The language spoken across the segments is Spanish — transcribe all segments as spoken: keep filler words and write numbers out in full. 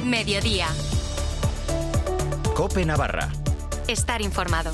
Mediodía. COPE Navarra. Estar informado.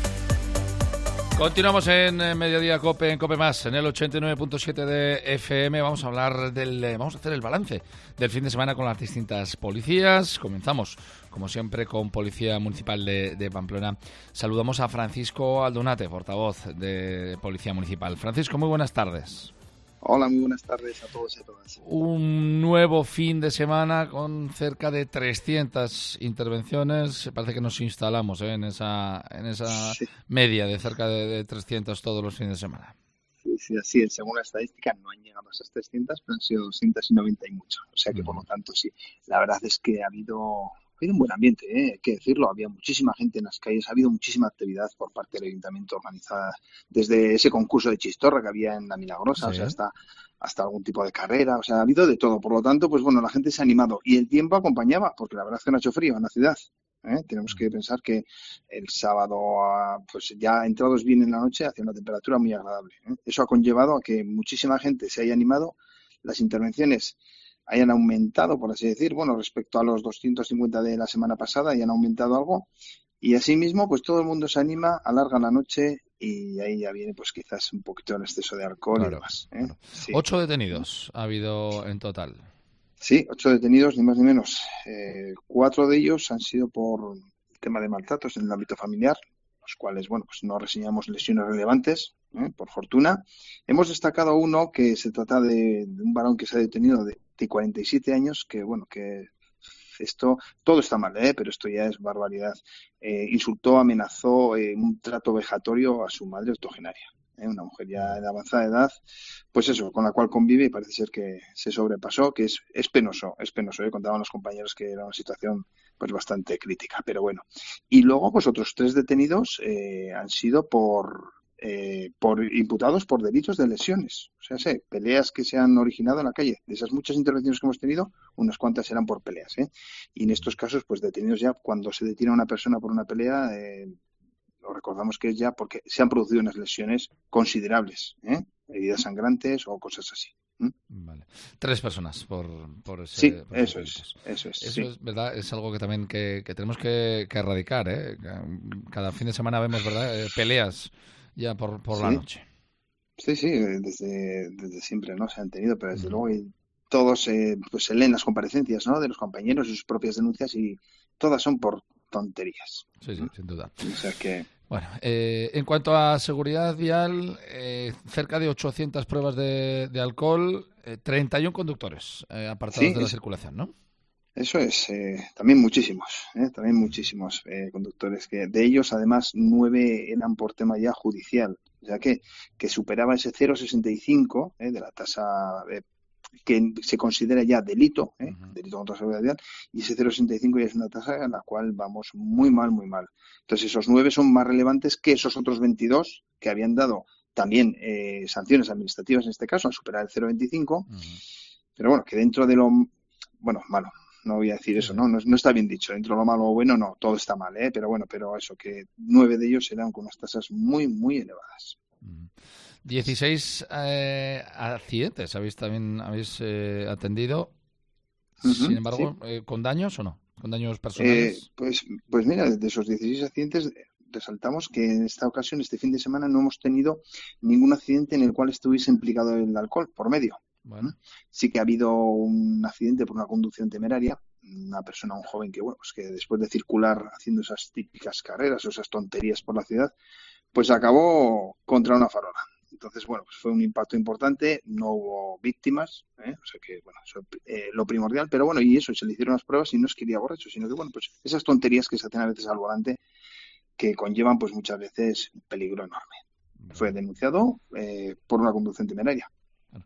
Continuamos en Mediodía COPE, en COPE Más, en el ochenta y nueve punto siete de F M. Vamos a hablar del, vamos a hacer el balance del fin de semana con las distintas policías. Comenzamos, como siempre, con Policía Municipal de, de Pamplona. Saludamos a Francisco Aldunate, portavoz de Policía Municipal. Francisco, muy buenas tardes. Hola, muy buenas tardes a todos y a todas. Un nuevo fin de semana con cerca de trescientas intervenciones. Parece que nos instalamos ¿eh? en esa en esa sí. media de cerca de, de trescientas todos los fines de semana. Sí, sí, así es. Según la estadística no han llegado a esas trescientas, pero han sido doscientos noventa y mucho. O sea que, uh-huh. por lo tanto, sí. La verdad es que ha habido... Ha habido un buen ambiente, ¿eh? Hay que decirlo, había muchísima gente en las calles, ha habido muchísima actividad por parte del Ayuntamiento organizada, desde ese concurso de chistorra que había en La Milagrosa, sí. o sea, hasta, hasta algún tipo de carrera, o sea, ha habido de todo. Por lo tanto, pues bueno, la gente se ha animado y el tiempo acompañaba, porque la verdad es que no ha hecho frío en la ciudad. ¿eh? Tenemos que pensar que el sábado, pues ya entrados bien en la noche, hacía una temperatura muy agradable. ¿eh? Eso ha conllevado a que muchísima gente se haya animado, las intervenciones hayan aumentado, por así decir, bueno, respecto a los doscientos cincuenta de la semana pasada, hayan aumentado algo, y asimismo, pues todo el mundo se anima, alarga la noche, y ahí ya viene, pues quizás un poquito el exceso de alcohol claro, y demás. ¿eh? Claro. Sí. Ocho detenidos ha habido en total. Sí, ocho detenidos, ni más ni menos. Eh, cuatro de ellos han sido por tema de maltratos en el ámbito familiar, los cuales, bueno, pues no reseñamos lesiones relevantes, ¿eh? por fortuna. Hemos destacado uno que se trata de, de un varón que se ha detenido de, de cuarenta y siete años, que, bueno, que esto, todo está mal, ¿eh? pero esto ya es barbaridad. Eh, insultó, amenazó eh, un trato vejatorio a su madre octogenaria, ¿eh? una mujer ya de avanzada edad, pues eso, con la cual convive y parece ser que se sobrepasó, que es, es penoso, es penoso, ¿eh? Contaban los compañeros que era una situación pues bastante crítica, pero bueno. Y luego, pues otros tres detenidos eh, han sido por, eh, por imputados por delitos de lesiones. O sea, sé, peleas que se han originado en la calle. De esas muchas intervenciones que hemos tenido, unas cuantas eran por peleas, ¿eh? Y en estos casos, pues detenidos ya, cuando se detiene a una persona por una pelea, eh, lo recordamos que es ya porque se han producido unas lesiones considerables, ¿eh? Heridas sangrantes o cosas así. ¿Mm? Vale. Tres personas por, por ese. Sí, por eso es, eso es. Eso sí. es verdad, es algo que también que, que tenemos que, que erradicar, ¿eh? Cada fin de semana vemos, ¿verdad? Eh, peleas ya por, por sí. la noche. Sí, sí, desde, desde siempre, ¿no? Se han tenido, pero desde mm. luego y todos eh, pues se leen las comparecencias, ¿no? De los compañeros y sus propias denuncias y todas son por tonterías. Sí, sí, ¿Mm? sin duda. O sea que... Bueno, eh, en cuanto a seguridad vial, eh, cerca de ochocientas pruebas de, de alcohol, eh, treinta y uno conductores eh, apartados sí, de la es, circulación, ¿no? Eso es, eh, también muchísimos, eh, también muchísimos eh, conductores, que de ellos además nueve eran por tema ya judicial, o sea que, que superaba ese cero coma sesenta y cinco eh, de la tasa eh, que se considera ya delito, ¿eh? uh-huh. delito contra la seguridad vial, y ese cero coma sesenta y cinco ya es una tasa en la cual vamos muy mal, muy mal. Entonces esos nueve son más relevantes que esos otros veintidós que habían dado también eh, sanciones administrativas en este caso, al superar el cero coma veinticinco, uh-huh. pero bueno, que dentro de lo, bueno, malo, no voy a decir eso, ¿no? No, no está bien dicho, dentro de lo malo o bueno, no, todo está mal, ¿eh? Pero bueno, pero eso, que nueve de ellos eran con unas tasas muy, muy elevadas. Uh-huh. dieciséis eh, accidentes habéis también habéis eh, atendido, uh-huh, sin embargo, sí. eh, ¿con daños o no? ¿Con daños personales? Eh, pues, pues mira, de esos dieciséis accidentes resaltamos que en esta ocasión, este fin de semana, no hemos tenido ningún accidente en el cual estuviese implicado el alcohol por medio. Bueno. Sí que ha habido un accidente por una conducción temeraria, una persona, un joven que, bueno, pues que después de circular haciendo esas típicas carreras o esas tonterías por la ciudad, pues acabó contra una farola. Entonces, bueno, pues fue un impacto importante, no hubo víctimas, ¿eh? O sea que, bueno, eso eh, lo primordial, pero bueno, y eso, se le hicieron las pruebas y no es que iría borracho, sino que, bueno, pues esas tonterías que se hacen a veces al volante que conllevan, pues muchas veces un peligro enorme. Bueno. Fue denunciado eh, por una conducción temeraria. Bueno.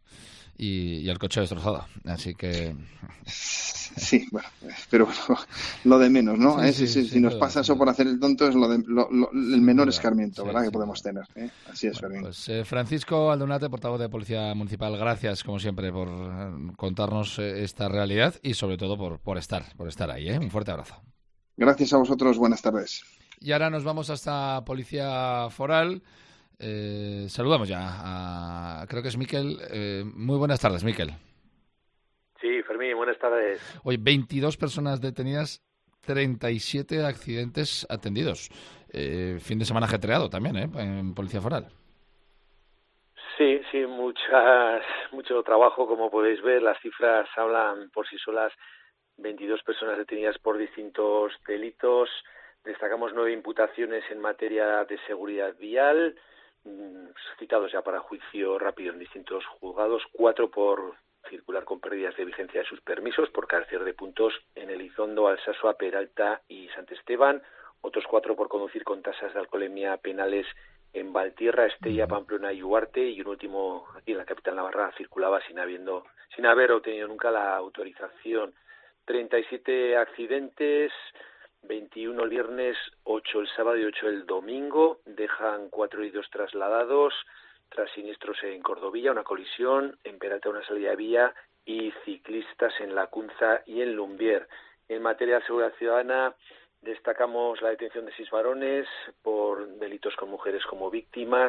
Y, y el coche destrozado, así que... Sí, bueno, pero bueno, lo de menos, ¿no? Sí, ¿Eh? sí, sí, sí, si nos duda, pasa eso por hacer el tonto es lo de, lo, lo, el menor duda. escarmiento, sí, ¿verdad? Sí, que podemos duda. tener, ¿eh? Así es, bueno, pues eh, Francisco Aldunate, portavoz de Policía Municipal, gracias, como siempre, por contarnos eh, esta realidad y sobre todo por, por estar, por estar ahí, ¿eh? Un fuerte abrazo. Gracias a vosotros, buenas tardes. Y ahora nos vamos hasta Policía Foral. Eh, saludamos ya a, creo que es Miquel. Eh, muy buenas tardes, Miquel. Sí, Fermín, buenas tardes. Hoy veintidós personas detenidas, treinta y siete accidentes atendidos. Eh, fin de semana ajetreado también, ¿eh? En Policía Foral. Sí, sí, muchas, mucho trabajo, como podéis ver. Las cifras hablan por sí solas. veintidós personas detenidas por distintos delitos. Destacamos nueve imputaciones en materia de seguridad vial, citados ya para juicio rápido en distintos juzgados, cuatro por circular con pérdidas de vigencia de sus permisos por carecer de puntos en Elizondo, Alsasua, Peralta y Sant Esteban, otros cuatro por conducir con tasas de alcoholemia penales en Valtierra, Estella, Pamplona y Huarte, y un último aquí en la capital navarra circulaba sin habiendo, sin haber obtenido nunca la autorización. treinta y siete accidentes, veintiuno el viernes, ocho el sábado y ocho el domingo, dejan cuatro heridos trasladados tras siniestros en Cordovilla, una colisión, en Peralta una salida de vía y ciclistas en Lacunza y en Lumbier. En materia de seguridad ciudadana, destacamos la detención de seis varones por delitos con mujeres como víctimas,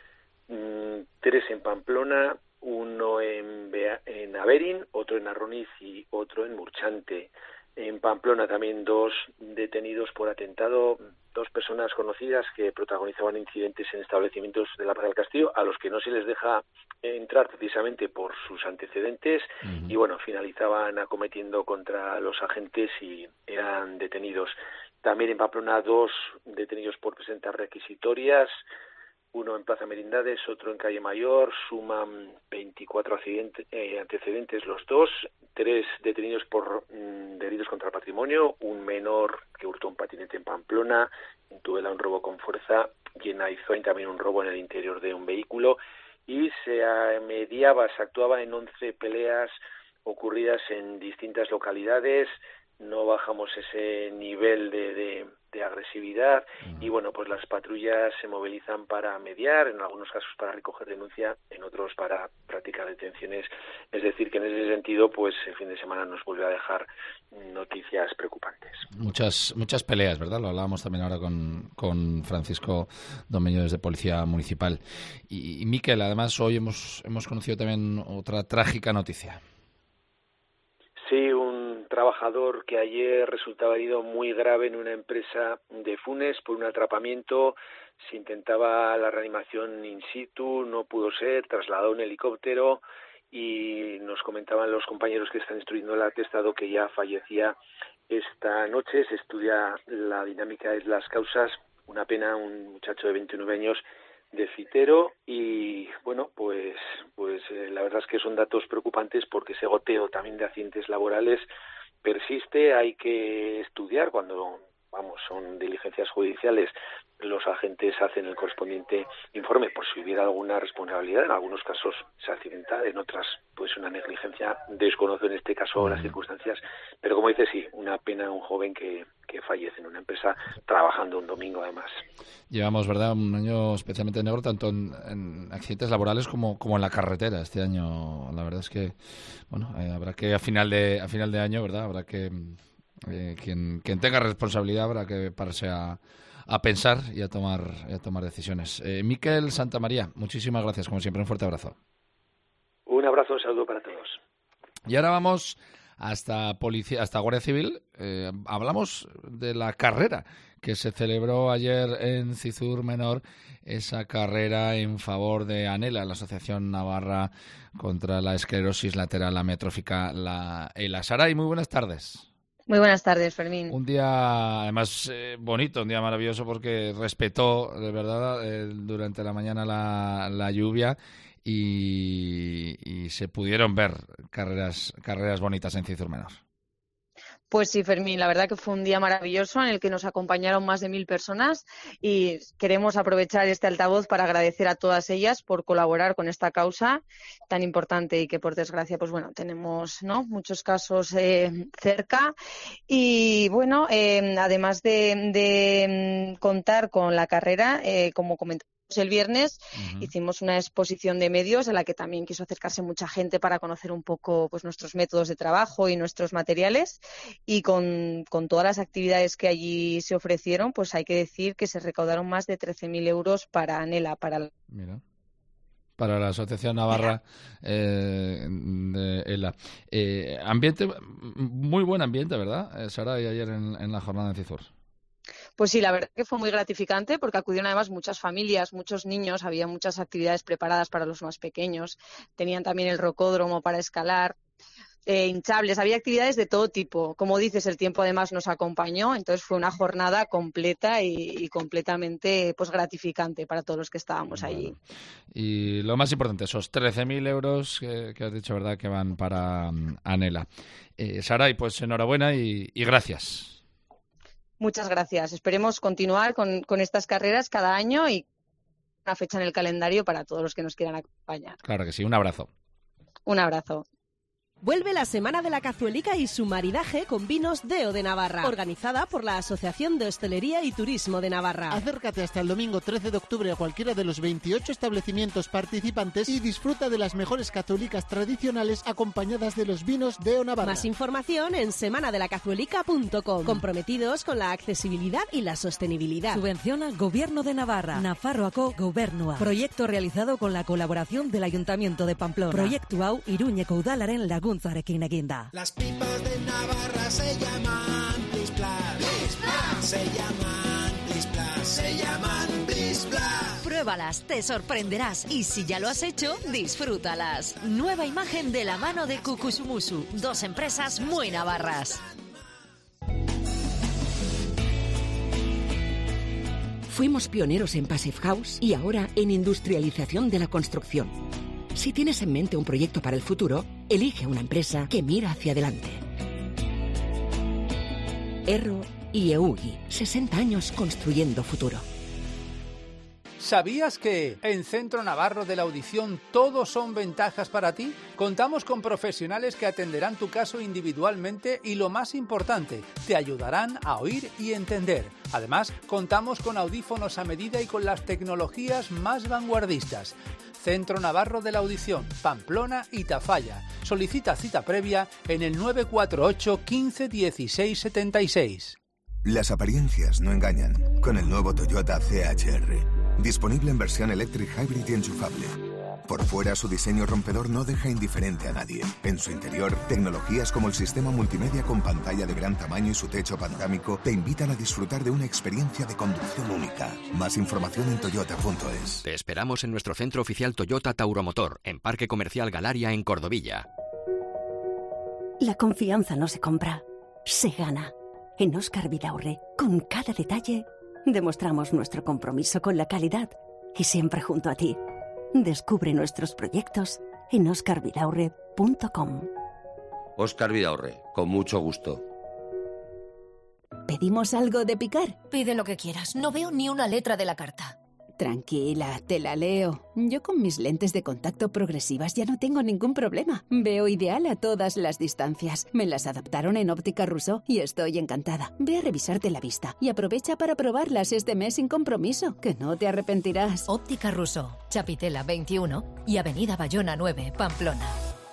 mmm, tres en Pamplona, uno en, Bea, en Averín, otro en Arroniz y otro en Murchante. En Pamplona también dos detenidos por atentado, dos personas conocidas que protagonizaban incidentes en establecimientos de la Plaza del Castillo, a los que no se les deja entrar precisamente por sus antecedentes, uh-huh. y bueno, finalizaban acometiendo contra los agentes y eran detenidos. También en Pamplona dos detenidos por presentar requisitorias, uno en Plaza Merindades, otro en Calle Mayor, suman veinticuatro accidentes, eh, antecedentes los dos, tres detenidos por mm, delitos contra el patrimonio, un menor que hurtó un patinete en Pamplona, en Tudela un robo con fuerza y en Aizoin también un robo en el interior de un vehículo, y se mediaba, se actuaba en once peleas ocurridas en distintas localidades. No bajamos ese nivel de, de, de agresividad y bueno, pues las patrullas se movilizan para mediar, en algunos casos para recoger denuncia, en otros para practicar detenciones. Es decir, que en ese sentido, pues el fin de semana nos vuelve a dejar noticias preocupantes. Muchas muchas peleas, ¿verdad? Lo hablábamos también ahora con, con Francisco Domeño desde Policía Municipal. Y, y Miquel, además hoy hemos, hemos conocido también otra trágica noticia. Sí, un trabajador que ayer resultaba herido muy grave en una empresa de Funes por un atrapamiento. Se intentaba la reanimación in situ, no pudo ser, trasladado en helicóptero y nos comentaban los compañeros que están instruyendo el atestado que ya fallecía esta noche. Se estudia la dinámica de las causas. Una pena, un muchacho de veintinueve años de Citero y bueno, pues pues eh, la verdad es que son datos preocupantes porque ese goteo también de accidentes laborales persiste. Hay que estudiar cuando, vamos, son diligencias judiciales, los agentes hacen el correspondiente informe por si hubiera alguna responsabilidad. En algunos casos se accidenta, en otras pues una negligencia. Desconozco en este caso las circunstancias, pero como dice, sí, una pena, un joven que, que fallece en una empresa trabajando un domingo además. Llevamos, ¿verdad?, un año especialmente negro tanto en, en accidentes laborales como, como en la carretera este año. La verdad es que, bueno, eh, habrá que a final de a final de año, ¿verdad?, habrá que eh, quien quien tenga responsabilidad habrá que pararse a a pensar y a tomar y a tomar decisiones. Eh, Miquel Santamaría, muchísimas gracias, como siempre, un fuerte abrazo. Un abrazo, un saludo para todos. Y ahora vamos hasta policía, hasta Guardia Civil. Eh, hablamos de la carrera que se celebró ayer en Cizur Menor, esa carrera en favor de ANELA, la Asociación Navarra contra la Esclerosis Lateral Amiotrófica, la ELA. Saray, muy buenas tardes. Muy buenas tardes, Fermín. Un día, además, eh, bonito, un día maravilloso porque respetó, de verdad, eh, durante la mañana la, la lluvia y, y se pudieron ver carreras, carreras bonitas en Cizur Menor. Pues sí, Fermín, la verdad que fue un día maravilloso en el que nos acompañaron más de mil personas y queremos aprovechar este altavoz para agradecer a todas ellas por colaborar con esta causa tan importante y que, por desgracia, pues bueno, tenemos, ¿no?, muchos casos eh, cerca. Y bueno, eh, además de, de contar con la carrera, eh, como comentaba el viernes, uh-huh. hicimos una exposición de medios a la que también quiso acercarse mucha gente para conocer un poco pues nuestros métodos de trabajo y nuestros materiales, y con, con todas las actividades que allí se ofrecieron, pues hay que decir que se recaudaron más de trece mil euros para ANELA, para Mira. para la Asociación Navarra eh, de ELA. Eh, ambiente, muy buen ambiente, ¿verdad, Sara, y ayer en, en la jornada en Cizur? Pues sí, la verdad que fue muy gratificante porque acudieron además muchas familias, muchos niños, había muchas actividades preparadas para los más pequeños, tenían también el rocódromo para escalar, eh, hinchables, había actividades de todo tipo. Como dices, el tiempo además nos acompañó, entonces fue una jornada completa y, y completamente pues gratificante para todos los que estábamos bueno, allí. Y lo más importante, esos trece mil euros que, que has dicho, ¿verdad?, que van para um, Anela. Eh, Saray, pues enhorabuena y, y gracias. Muchas gracias. Esperemos continuar con, con estas carreras cada año y una fecha en el calendario para todos los que nos quieran acompañar. Claro que sí. Un abrazo. Un abrazo. Vuelve la Semana de la Cazuelica y su maridaje con vinos Deo de Navarra, organizada por la Asociación de Hostelería y Turismo de Navarra. Acércate hasta el domingo trece de octubre a cualquiera de los veintiocho establecimientos participantes y disfruta de las mejores cazuelicas tradicionales acompañadas de los vinos Deo Navarra. Más información en semana de la cazuelica punto com. Comprometidos con la accesibilidad y la sostenibilidad. Subvenciona Gobierno de Navarra. Nafarroako Gobernua. Proyecto realizado con la colaboración del Ayuntamiento de Pamplona. Proyecto hau Iruñeko udalaren lagun Las pipas de Navarra se llaman Plis Plas. Plis Plas. Se llaman Plis Plas. Se llaman Plis Plas. Pruébalas, te sorprenderás y si ya lo has hecho, disfrútalas. Nueva imagen de la mano de Kukusumusu, dos empresas muy navarras. Fuimos pioneros en Passive House y ahora en industrialización de la construcción. Si tienes en mente un proyecto para el futuro, elige una empresa que mira hacia adelante. Erro y Eugi, sesenta años construyendo futuro. ¿Sabías que en Centro Navarro de la Audición todo son ventajas para ti? Contamos con profesionales que atenderán tu caso individualmente y, lo más importante, te ayudarán a oír y entender. Además, contamos con audífonos a medida y con las tecnologías más vanguardistas. Centro Navarro de la Audición, Pamplona y Tafalla. Solicita cita previa en el nueve cuatro ocho, quince, dieciséis, setenta y seis. Las apariencias no engañan. Con el nuevo Toyota C H R. Disponible en versión Electric Hybrid y enchufable. Por fuera, su diseño rompedor no deja indiferente a nadie. En su interior, tecnologías como el sistema multimedia con pantalla de gran tamaño y su techo panorámico te invitan a disfrutar de una experiencia de conducción única. Más información en toyota punto es. Te esperamos en nuestro centro oficial Toyota Tauromotor, en Parque Comercial Galaria, en Cordovilla. La confianza no se compra, se gana. En Óscar Vidaurre, con cada detalle, demostramos nuestro compromiso con la calidad y siempre junto a ti. Descubre nuestros proyectos en óscar vidaurre punto com. Óscar Vidaurre, con mucho gusto. ¿Pedimos algo de picar? Pide lo que quieras, no veo ni una letra de la carta. Tranquila, te la leo. Yo con mis lentes de contacto progresivas ya no tengo ningún problema. Veo ideal a todas las distancias. Me las adaptaron en Óptica Rousseau y estoy encantada. Ve a revisarte la vista y aprovecha para probarlas este mes sin compromiso, que no te arrepentirás. Óptica Rousseau, Chapitela veintiuno y Avenida Bayona nueve, Pamplona.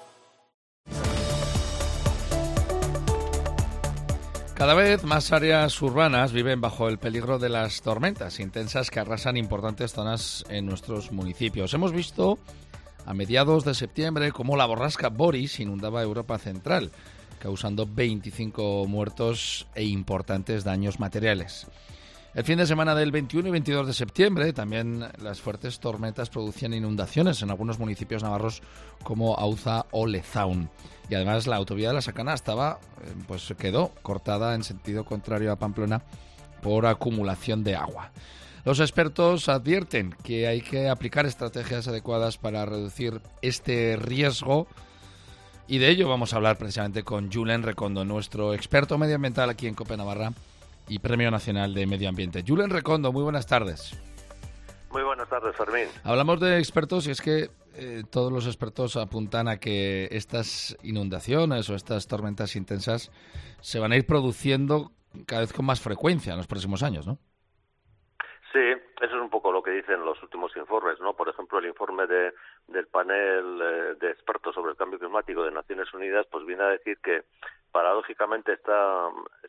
Cada vez más áreas urbanas viven bajo el peligro de las tormentas intensas que arrasan importantes zonas en nuestros municipios. Hemos visto a mediados de septiembre cómo la borrasca Boris inundaba Europa Central, causando veinticinco muertos e importantes daños materiales. El fin de semana del veintiuno y veintidós de septiembre también las fuertes tormentas producían inundaciones en algunos municipios navarros como Auza o Lezaun. Y además la autovía de la Sacana estaba, pues quedó cortada en sentido contrario a Pamplona por acumulación de agua. Los expertos advierten que hay que aplicar estrategias adecuadas para reducir este riesgo y de ello vamos a hablar precisamente con Julen Recondo, nuestro experto medioambiental aquí en COPE Navarra y Premio Nacional de Medio Ambiente. Julen Recondo, muy buenas tardes. Muy buenas tardes, Fermín. Hablamos de expertos y es que eh, todos los expertos apuntan a que estas inundaciones o estas tormentas intensas se van a ir produciendo cada vez con más frecuencia en los próximos años, ¿no? Sí, eso es un poco lo que dicen los últimos informes, ¿no? Por ejemplo, el informe de, del panel eh, de expertos sobre el cambio climático de Naciones Unidas, pues viene a decir que paradójicamente esta, esta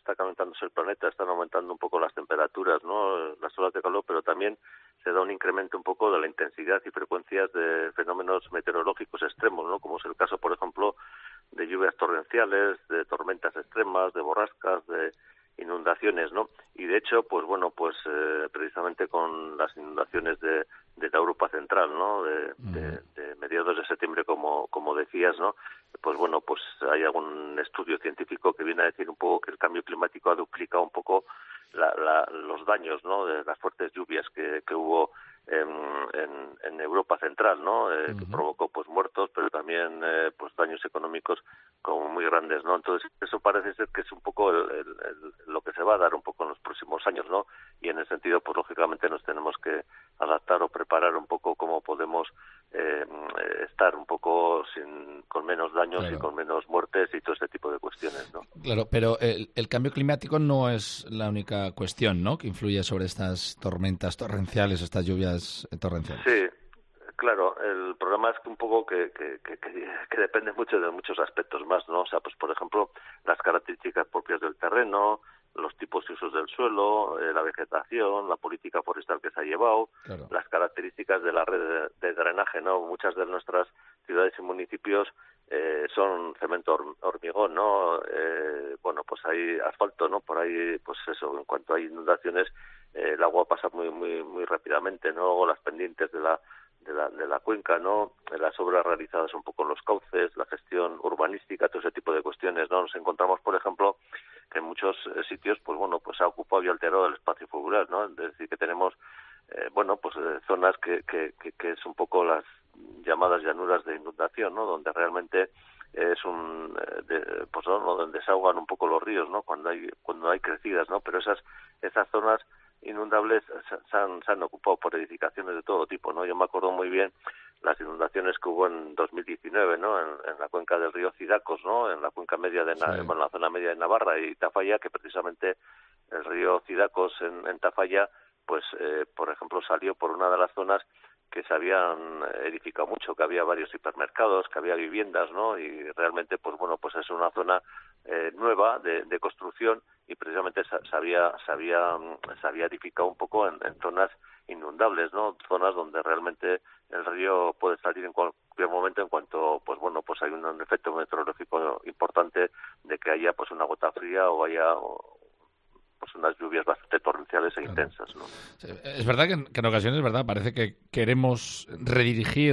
está calentándose el planeta, están aumentando un poco las temperaturas, ¿no? Las olas de calor, pero también se da un incremento un poco de la intensidad y frecuencias de fenómenos meteorológicos extremos, ¿no? Como es el caso, por ejemplo, de lluvias torrenciales, de tormentas extremas, de borrascas, de inundaciones, ¿no? Y de hecho, pues bueno, pues eh, precisamente con las inundaciones de, de la Europa Central, ¿no? De, de, de mediados de septiembre, como como decías, ¿no? Pues bueno, pues hay algún estudio científico que viene a decir un poco que el cambio climático ha duplicado un poco la, la, los daños, ¿no? De las fuertes lluvias que, que hubo en, en, en Europa Central, ¿no? Eh, uh-huh. Que provocó pues muertos, pero también eh, pues daños económicos como muy grandes, ¿no? Entonces eso parece ser que es un poco el, el, el, lo que se va a dar un poco en los próximos años, ¿no? Y en ese sentido, pues lógicamente nos tenemos que adaptar o preparar un poco cómo podemos eh, estar un poco sin con menos daños claro. y con menos muertes y todo este tipo de cuestiones, ¿no? Claro, pero el, el cambio climático no es la única cuestión, ¿no? Que influye sobre estas tormentas torrenciales, estas lluvias torrenciales. Sí. Claro, el problema es que un poco que, que, que, que depende mucho de muchos aspectos más, ¿no? O sea, pues por ejemplo, las características propias del terreno, los tipos y usos del suelo, eh, la vegetación, la política forestal que se ha llevado, claro. Las características de la red de, de drenaje, ¿no? Muchas de nuestras ciudades y municipios eh, son cemento hormigón, ¿no? Eh, bueno, pues hay asfalto, ¿no? Por ahí, pues eso, en cuanto hay inundaciones, eh, el agua pasa muy muy muy rápidamente, ¿no? O las pendientes de la de la, de la cuenca, ¿no? Las obras realizadas un poco en los cauces, la gestión urbanística, todo ese tipo de cuestiones, ¿no? Nos encontramos, por ejemplo, que en muchos sitios, pues bueno, pues ha ocupado y alterado el espacio fluvial, ¿no? Es decir, que tenemos, eh, bueno, pues eh, zonas que, que, que, que es un poco las llamadas llanuras de inundación, ¿no? Donde realmente es un, eh, de, pues ¿no? Donde se ahogan un poco los ríos, ¿no? Cuando hay, cuando hay crecidas, ¿no? Pero esas, esas zonas inundables se han, se han ocupado por edificaciones de todo tipo, ¿no? Yo me acuerdo muy bien las inundaciones que hubo en dos mil diecinueve, ¿no? En, en la cuenca del río Cidacos, ¿no? En la cuenca media de, sí. bueno, en la zona media de Navarra y Tafalla, que precisamente el río Cidacos en, en Tafalla, pues, eh, por ejemplo, salió por una de las zonas que se habían edificado mucho, que había varios hipermercados, que había viviendas, ¿no? Y realmente, pues bueno, pues es una zona eh, nueva de, de construcción y precisamente se, se, había, se, había, se había edificado un poco en, en zonas inundables, ¿no? Zonas donde realmente el río puede salir en cualquier momento en cuanto, pues bueno, pues hay un, un efecto meteorológico importante de que haya pues una gota fría o haya o, pues unas lluvias bastante torrenciales e intensas, ¿no? Es verdad que en, que en ocasiones, verdad, parece que queremos redirigir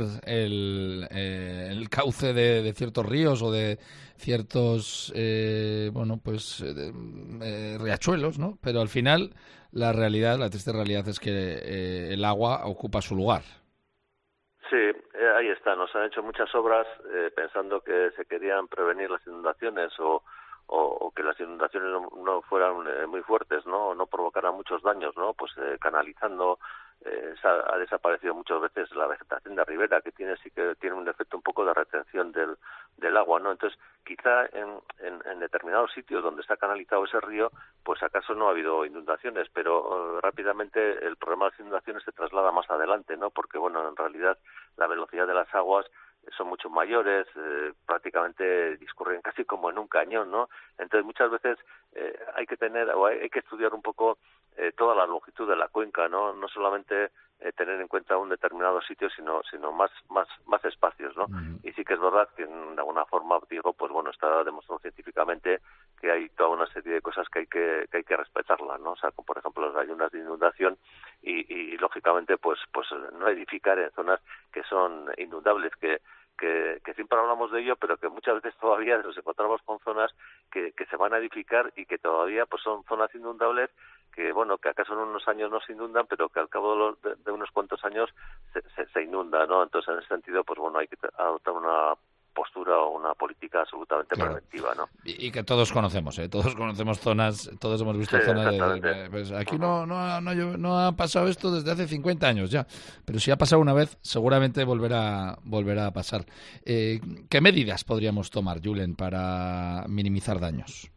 el, eh, el cauce de, de ciertos ríos o de ciertos, eh, bueno, pues eh, eh, riachuelos, ¿no? Pero al final la realidad, la triste realidad es que eh, el agua ocupa su lugar. Sí, eh, ahí está. Nos han hecho muchas obras eh, pensando que se querían prevenir las inundaciones o O, o que las inundaciones no, no fueran eh, muy fuertes, no no provocaran muchos daños, no pues eh, canalizando eh, ha, ha desaparecido muchas veces la vegetación de ribera, que tiene sí que tiene un efecto un poco de retención del del agua, no entonces quizá en, en, en determinados sitios donde está canalizado ese río, pues acaso no ha habido inundaciones, pero uh, rápidamente el problema de las inundaciones se traslada más adelante, no porque bueno en realidad la velocidad de las aguas son mucho mayores, eh, prácticamente discurren casi como en un cañón, ¿no? Entonces muchas veces eh, hay que tener o hay, hay que estudiar un poco eh, toda la longitud de la cuenca, ¿no? No solamente eh, tener en cuenta un determinado sitio, sino sino más más más espacios, ¿no? Uh-huh. Y sí que es verdad que de alguna forma digo, pues bueno, está demostrado científicamente que hay toda una serie de cosas que hay que que hay que respetarlas, ¿no? O sea, como por ejemplo las ayunas de inundación y, y lógicamente pues pues no edificar en zonas que son inundables, que Que, que siempre hablamos de ello, pero que muchas veces todavía nos encontramos con zonas que, que se van a edificar y que todavía pues son zonas inundables que, bueno, que acaso en unos años no se inundan, pero que al cabo de, los, de, de unos cuantos años se, se, se inunda, ¿no? Entonces, en ese sentido, pues bueno, hay que adoptar una postura o una política absolutamente claro. preventiva, ¿no? Y, y que todos conocemos, ¿eh? Todos conocemos zonas, todos hemos visto sí, zonas de, de, pues aquí no no ha, no, no ha pasado esto desde hace cincuenta años ya, pero si ha pasado una vez, seguramente volverá volverá a pasar. Eh, ¿Qué medidas podríamos tomar, Julen, para minimizar daños?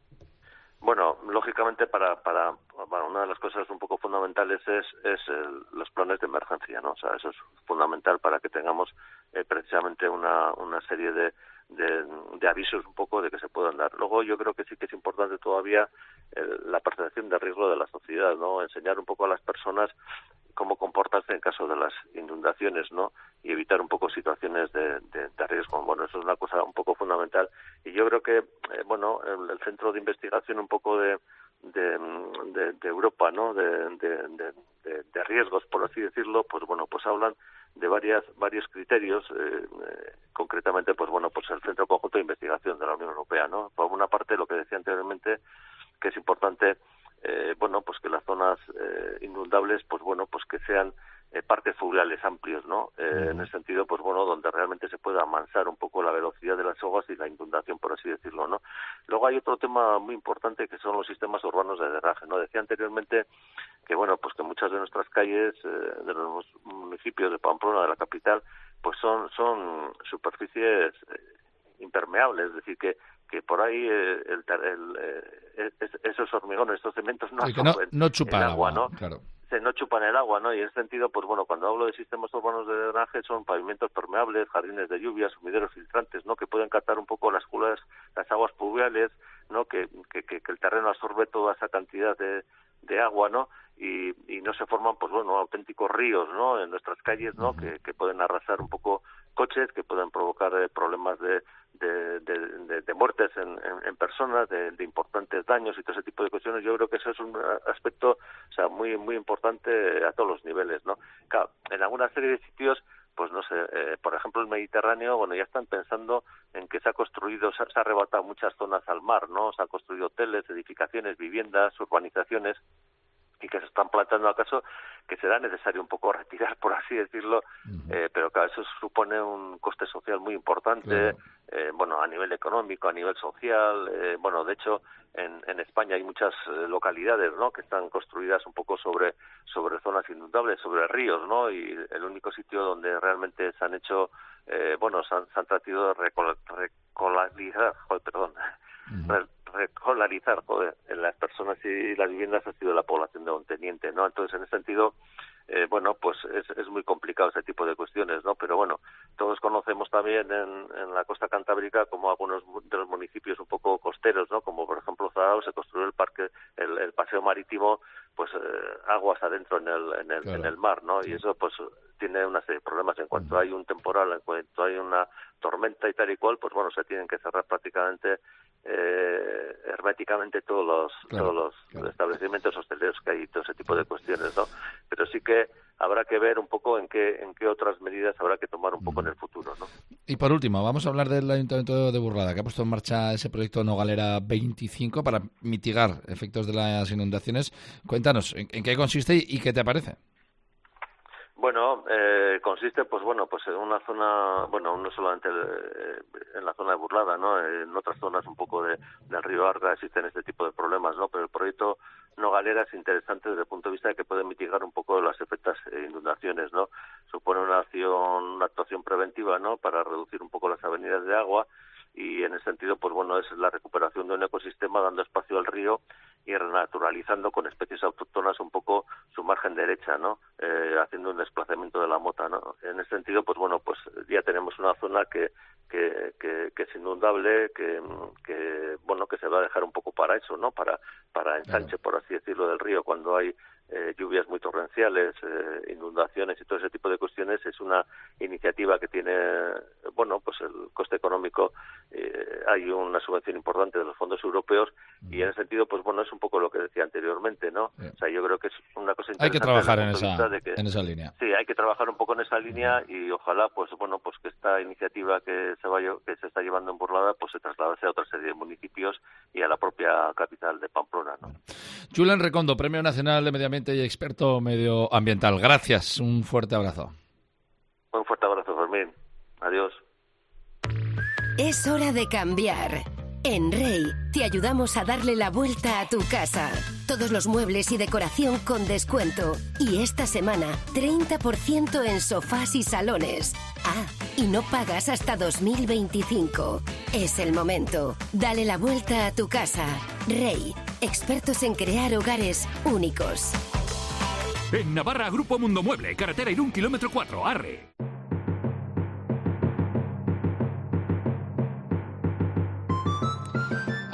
Bueno, lógicamente para para bueno, una de las cosas un poco fundamentales es es el, los planes de emergencia, ¿no? O sea, eso es fundamental para que tengamos eh, precisamente una una serie de de, de avisos un poco de que se puedan dar. Luego yo creo que sí que es importante todavía el, la percepción de riesgo de la sociedad, ¿no? Enseñar un poco a las personas cómo comportarse en caso de las inundaciones, ¿no? Y evitar un poco situaciones de, de, de riesgo. Bueno, eso es una cosa un poco fundamental. Y yo creo que, eh, bueno, el, el Centro de Investigación un poco de de, de, de Europa, ¿no? De, de, de, de, de riesgos, por así decirlo, pues bueno, pues hablan de varias varios criterios, eh, eh, concretamente, pues bueno, pues el Centro Conjunto de Investigación de la Unión Europea, ¿no? Por una parte, lo que decía anteriormente, que es importante, eh, bueno, pues que las zonas eh, inundables, pues bueno, pues que sean eh, parques fluviales amplios, ¿no? Eh, uh-huh. En el sentido, pues bueno, donde realmente se pueda amansar un poco la velocidad de las aguas y la inundación, por así decirlo, ¿no? Luego hay otro tema muy importante que son los sistemas urbanos de drenaje, ¿no? Decía anteriormente que, bueno, pues que muchas de nuestras calles, eh, de los municipios de Pamplona, de la capital, pues son, son superficies eh, impermeables, es decir, que que por ahí eh, el, el, eh, esos hormigones, estos cementos no, sí, no, no chupan el agua, ¿no? Claro. Se no chupan el agua, ¿no? Y en ese sentido, pues bueno, cuando hablo de sistemas urbanos de drenaje son pavimentos permeables, jardines de lluvia, sumideros filtrantes, ¿no? Que pueden captar un poco las culas, las aguas pluviales, ¿no? Que, que, que, que el terreno absorbe toda esa cantidad de, de agua, ¿no? Y, y no se forman, pues bueno, auténticos ríos, ¿no? En nuestras calles, ¿no? Uh-huh. Que, que pueden arrasar un poco coches, que pueden provocar eh, problemas de De, de, de, de muertes en, en, en personas, de, de importantes daños y todo ese tipo de cuestiones. Yo creo que eso es un aspecto, o sea, muy muy importante a todos los niveles, ¿no? Claro, en alguna serie de sitios, pues no sé, eh, por ejemplo el Mediterráneo, bueno, ya están pensando en que se ha construido, se, se ha arrebatado muchas zonas al mar, ¿no? Se han construido hoteles, edificaciones, viviendas, urbanizaciones, y que se están planteando acaso que será necesario un poco retirar, por así decirlo, uh-huh. eh, pero claro, eso supone un coste social muy importante, claro. eh, bueno, a nivel económico, a nivel social, eh, bueno, de hecho, en, en España hay muchas eh, localidades, ¿no?, que están construidas un poco sobre sobre zonas inundables, sobre ríos, ¿no?, y el único sitio donde realmente se han hecho, eh, bueno, se han, se han tratado de recol- recolarizar, joder, perdón, uh-huh. recolarizar, joder, en las personas y las viviendas ha sido la población de Onteniente, ¿no? Entonces, en ese sentido, eh, bueno, pues es, es muy complicado ese tipo de cuestiones, ¿no? Pero bueno, todos conocemos también en, en la costa cantábrica como algunos de los municipios un poco costeros, ¿no? Como por ejemplo Zadao, se construyó el parque, el, el paseo marítimo, pues eh, aguas adentro en el, en el, claro. en el mar, ¿no? Sí. Y eso pues tiene una serie de problemas. En cuanto uh-huh. hay un temporal, en cuanto hay una tormenta y tal y cual, pues bueno, se tienen que cerrar prácticamente eh, herméticamente todos los claro, todos los claro. establecimientos hosteleros que hay y todo ese tipo de cuestiones, ¿no? Pero sí que habrá que ver un poco en qué en qué otras medidas habrá que tomar un poco en el futuro, ¿no? Y por último, vamos a hablar del Ayuntamiento de Burlada, que ha puesto en marcha ese proyecto Nogalera veinticinco para mitigar efectos de las inundaciones. Cuéntanos, ¿en, en qué consiste y, y qué te parece? Bueno, eh, consiste, pues bueno, pues en una zona, bueno, no solamente eh, en la zona de Burlada, ¿no? En otras zonas un poco de, del río Arga existen este tipo de problemas, ¿no? Pero el proyecto Nogalera es interesante desde el punto de vista de que puede mitigar un poco las efectas inundaciones, ¿no? Supone una acción, una actuación preventiva, ¿no? Para reducir un poco las avenidas de agua y en ese sentido, pues bueno, es la recuperación de un ecosistema dando espacio al río y renaturalizando con especies autóctonas un poco su margen derecha, ¿no? Eh, haciendo un desplazamiento de la mota, ¿no? En ese sentido, pues bueno, pues ya tenemos una zona que que, que, que es inundable, que, que bueno, que se va a dejar un poco para eso, ¿no? Para para ensanche, por así decirlo, del río cuando hay eh, lluvias muy torrenciales, eh, inundaciones y todo ese tipo de cuestiones. Es una iniciativa que tiene, bueno, pues el coste económico, eh, hay una subvención importante de los fondos europeos y en ese sentido, pues bueno, es un poco lo que decía anteriormente, ¿no? Sí. O sea, yo creo que es una cosa interesante. Hay que trabajar en esa, que, en esa línea. Sí, hay que trabajar un poco en esa línea y ojalá, pues bueno, pues que esta iniciativa que se vaya, que se está llevando en Burlada, pues se trasladase a otra serie de municipios y a la propia capital de Pamplona, ¿no? Julen Recondo, Premio Nacional de Medio Ambiente y experto medioambiental. Gracias, un fuerte abrazo. Un fuerte abrazo, Fermín. Adiós. Es hora de cambiar. En Rey te ayudamos a darle la vuelta a tu casa. Todos los muebles y decoración con descuento. Y esta semana, treinta por ciento en sofás y salones. Ah, y no pagas hasta dos mil veinticinco. Es el momento. Dale la vuelta a tu casa. Rey, expertos en crear hogares únicos. En Navarra, Grupo Mundo Mueble, carretera Irún, kilómetro cuatro, Arre.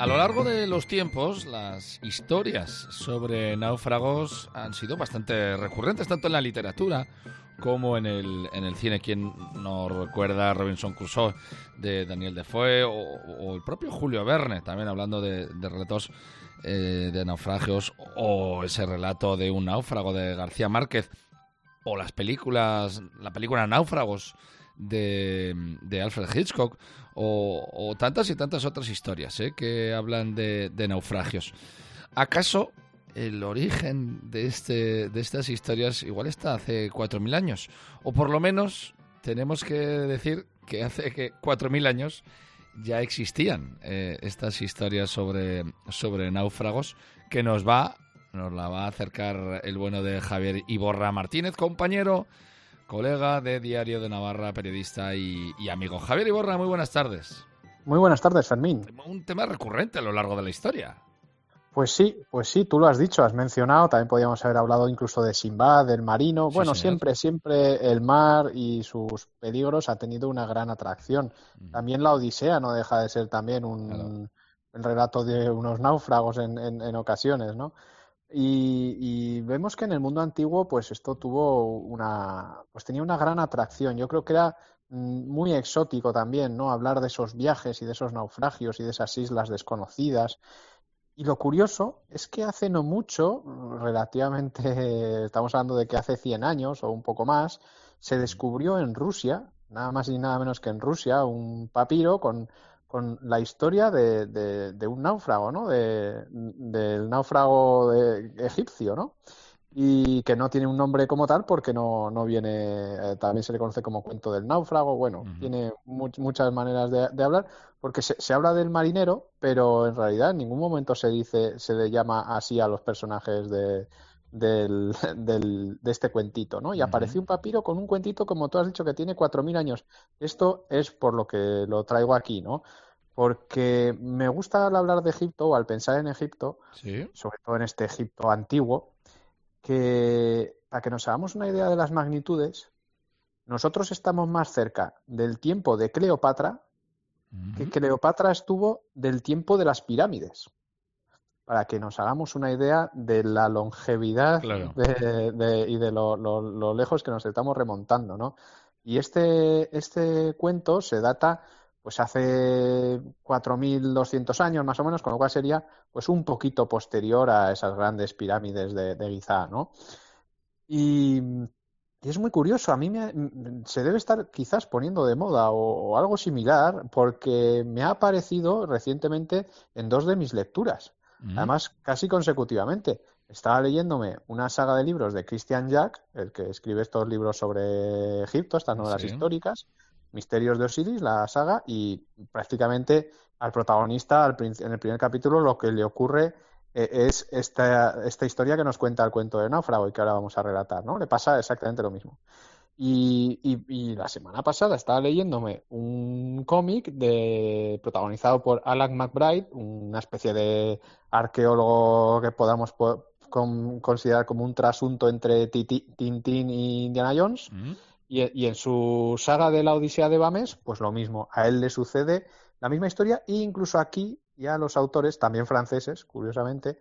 A lo largo de los tiempos, las historias sobre náufragos han sido bastante recurrentes, tanto en la literatura como en el, en el cine. ¿Quién no recuerda Robinson Crusoe de Daniel Defoe o, o el propio Julio Verne, también hablando de, de relatos eh, de naufragios, o ese relato de un náufrago de García Márquez, o las películas, la película Náufragos de, de Alfred Hitchcock, o, o tantas y tantas otras historias ¿eh? que hablan de, de naufragios. ¿Acaso el origen de este de estas historias igual está hace cuatro mil años? O por lo menos tenemos que decir que hace que cuatro mil años ya existían eh, estas historias sobre, sobre náufragos, que nos va nos la va a acercar el bueno de Javier Iborra Martínez, compañero, colega de Diario de Navarra, periodista y, y amigo. Javier Iborra, muy buenas tardes. Muy buenas tardes, Fermín. Un tema recurrente a lo largo de la historia. Pues sí, pues sí, tú lo has dicho, has mencionado, también podríamos haber hablado incluso de Sinbad, del marino. Sí, bueno, señor. siempre, siempre el mar y sus peligros ha tenido una gran atracción. Mm. También la Odisea no deja de ser también un, claro. el relato de unos náufragos en, en, en ocasiones, ¿no? Y, y vemos que en el mundo antiguo, pues esto tuvo una, pues tenía una gran atracción. Yo creo que era muy exótico también, ¿no? Hablar de esos viajes y de esos naufragios y de esas islas desconocidas. Y lo curioso es que hace no mucho, relativamente, estamos hablando de que hace cien años o un poco más, se descubrió en Rusia, nada más y nada menos que en Rusia, un papiro con, con la historia de, de, de un náufrago, ¿no? De, del náufrago de, egipcio, ¿no? Y que no tiene un nombre como tal porque no, no viene, eh, también se le conoce como cuento del náufrago, bueno, uh-huh. tiene mu- muchas maneras de, de hablar, porque se, se habla del marinero, pero en realidad en ningún momento se dice, se le llama así a los personajes de, del, del, de este cuentito, ¿no? Y uh-huh. apareció un papiro con un cuentito, como tú has dicho, que tiene cuatro mil años. Esto es por lo que lo traigo aquí, ¿no? Porque me gusta al hablar de Egipto, o al pensar en Egipto, ¿sí? Sobre todo en este Egipto antiguo, que para que nos hagamos una idea de las magnitudes, nosotros estamos más cerca del tiempo de Cleopatra uh-huh. que Cleopatra estuvo del tiempo de las pirámides. Para que nos hagamos una idea de la longevidad claro. de, de, y de lo, lo, lo lejos que nos estamos remontando, ¿no? Y este, este cuento se data pues hace cuatro mil doscientos años más o menos, con lo cual sería pues un poquito posterior a esas grandes pirámides de, de Giza, ¿no? Y, y es muy curioso, a mí me, se debe estar quizás poniendo de moda o, o algo similar, porque me ha aparecido recientemente en dos de mis lecturas, mm. además casi consecutivamente. Estaba leyéndome una saga de libros de Christian Jack, el que escribe estos libros sobre Egipto, estas novelas sí. históricas, Misterios de Osiris, la saga, y prácticamente al protagonista al prin- en el primer capítulo lo que le ocurre eh, es esta, esta historia que nos cuenta el cuento de náufrago y que ahora vamos a relatar, ¿no? Le pasa exactamente lo mismo. Y, y, y la semana pasada estaba leyéndome un cómic de, protagonizado por Alan McBride, una especie de arqueólogo que podamos po- con, considerar como un trasunto entre Tintín y Indiana Jones. Mm. Y, y en su saga de la Odisea de Bames, pues lo mismo, a él le sucede la misma historia, e incluso aquí ya los autores, también franceses, curiosamente,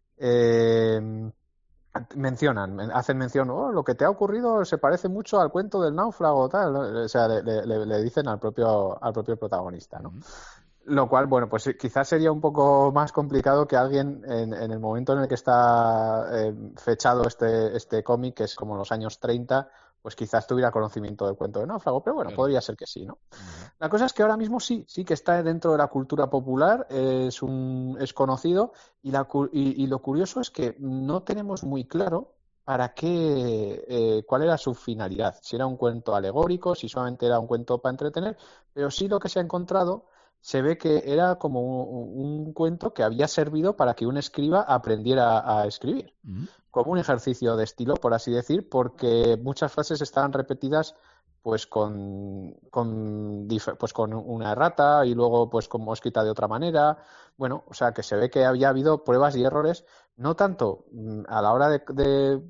eh, mencionan, hacen mención, oh, lo que te ha ocurrido se parece mucho al cuento del náufrago, tal, o sea, le, le, le dicen al propio, al propio protagonista, ¿no? Mm. Lo cual, bueno, pues quizás sería un poco más complicado que alguien en, en el momento en el que está eh, fechado este, este cómic, que es como los años treinta, pues quizás tuviera conocimiento del cuento de náufrago, pero bueno, claro. podría ser que sí, ¿no? Uh-huh. La cosa es que ahora mismo sí, sí que está dentro de la cultura popular, es un es conocido, y, la, y, y lo curioso es que no tenemos muy claro para qué, eh, cuál era su finalidad, si era un cuento alegórico, si solamente era un cuento para entretener, pero sí lo que se ha encontrado se ve que era como un, un cuento que había servido para que un escriba aprendiera a, a escribir. Uh-huh. Como un ejercicio de estilo, por así decir, porque muchas frases estaban repetidas pues con, con pues con una errata y luego pues como escrita de otra manera. Bueno, o sea que se ve que había habido pruebas y errores, no tanto a la hora de, de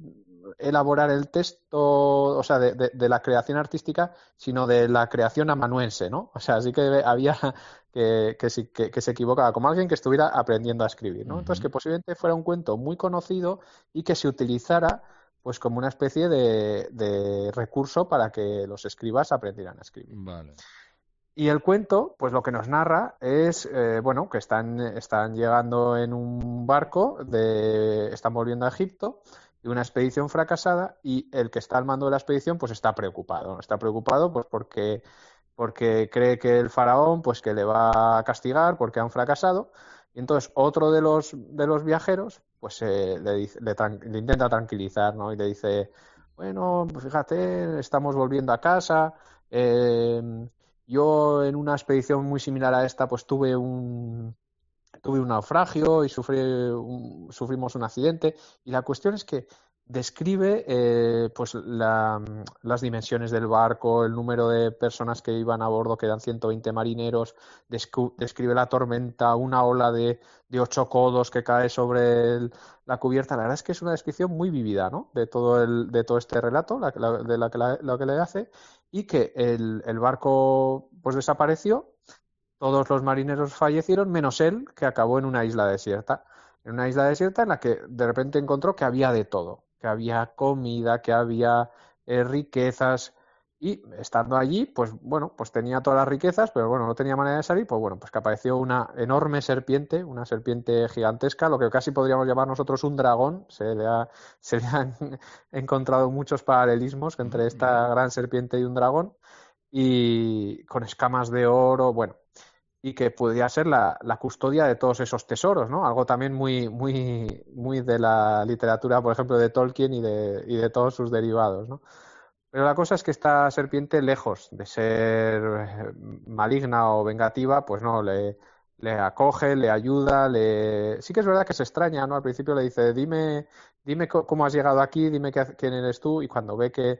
elaborar el texto, o sea, de, de, de la creación artística, sino de la creación amanuense, ¿no? O sea, sí que había que, que, que, que se equivocaba, como alguien que estuviera aprendiendo a escribir, ¿no? Entonces, que posiblemente fuera un cuento muy conocido y que se utilizara pues como una especie de, de recurso para que los escribas aprendieran a escribir. Vale. Y el cuento, pues lo que nos narra es, eh, bueno, que están, están llegando en un barco, de, están volviendo a Egipto, de una expedición fracasada, y el que está al mando de la expedición, pues está preocupado. Está preocupado, pues porque, porque cree que el faraón, pues que le va a castigar porque han fracasado. Y entonces otro de los, de los viajeros, pues eh, le, dice, le, le intenta tranquilizar, ¿no? Y le dice, bueno, pues fíjate, estamos volviendo a casa, eh, yo en una expedición muy similar a esta, pues tuve un tuve un naufragio y sufrí un, sufrimos un accidente. Y la cuestión es que describe eh, pues la, las dimensiones del barco, el número de personas que iban a bordo, que eran ciento veinte marineros, descu- describe la tormenta, una ola de, de ocho codos que cae sobre el, la cubierta. La verdad es que es una descripción muy vívida, ¿no? De todo el, de todo este relato, la, la, de la que la, lo que le hace, y que el, el barco pues desapareció, todos los marineros fallecieron, menos él, que acabó en una isla desierta. En una isla desierta en la que de repente encontró que había de todo, que había comida, que había eh, riquezas, y estando allí, pues bueno, pues tenía todas las riquezas, pero bueno, no tenía manera de salir, pues bueno, pues que apareció una enorme serpiente, una serpiente gigantesca, lo que casi podríamos llamar nosotros un dragón. Se le, ha, se le han encontrado muchos paralelismos entre esta gran serpiente y un dragón, y con escamas de oro, bueno, y que podía ser la, la custodia de todos esos tesoros, ¿no? Algo también muy, muy, muy de la literatura, por ejemplo, de Tolkien y de, y de todos sus derivados, ¿no? Pero la cosa es que esta serpiente, lejos de ser maligna o vengativa, pues no, le, le acoge, le ayuda, le... Sí que es verdad que se extraña, ¿no? Al principio le dice, dime, dime cómo has llegado aquí, dime quién eres tú, y cuando ve que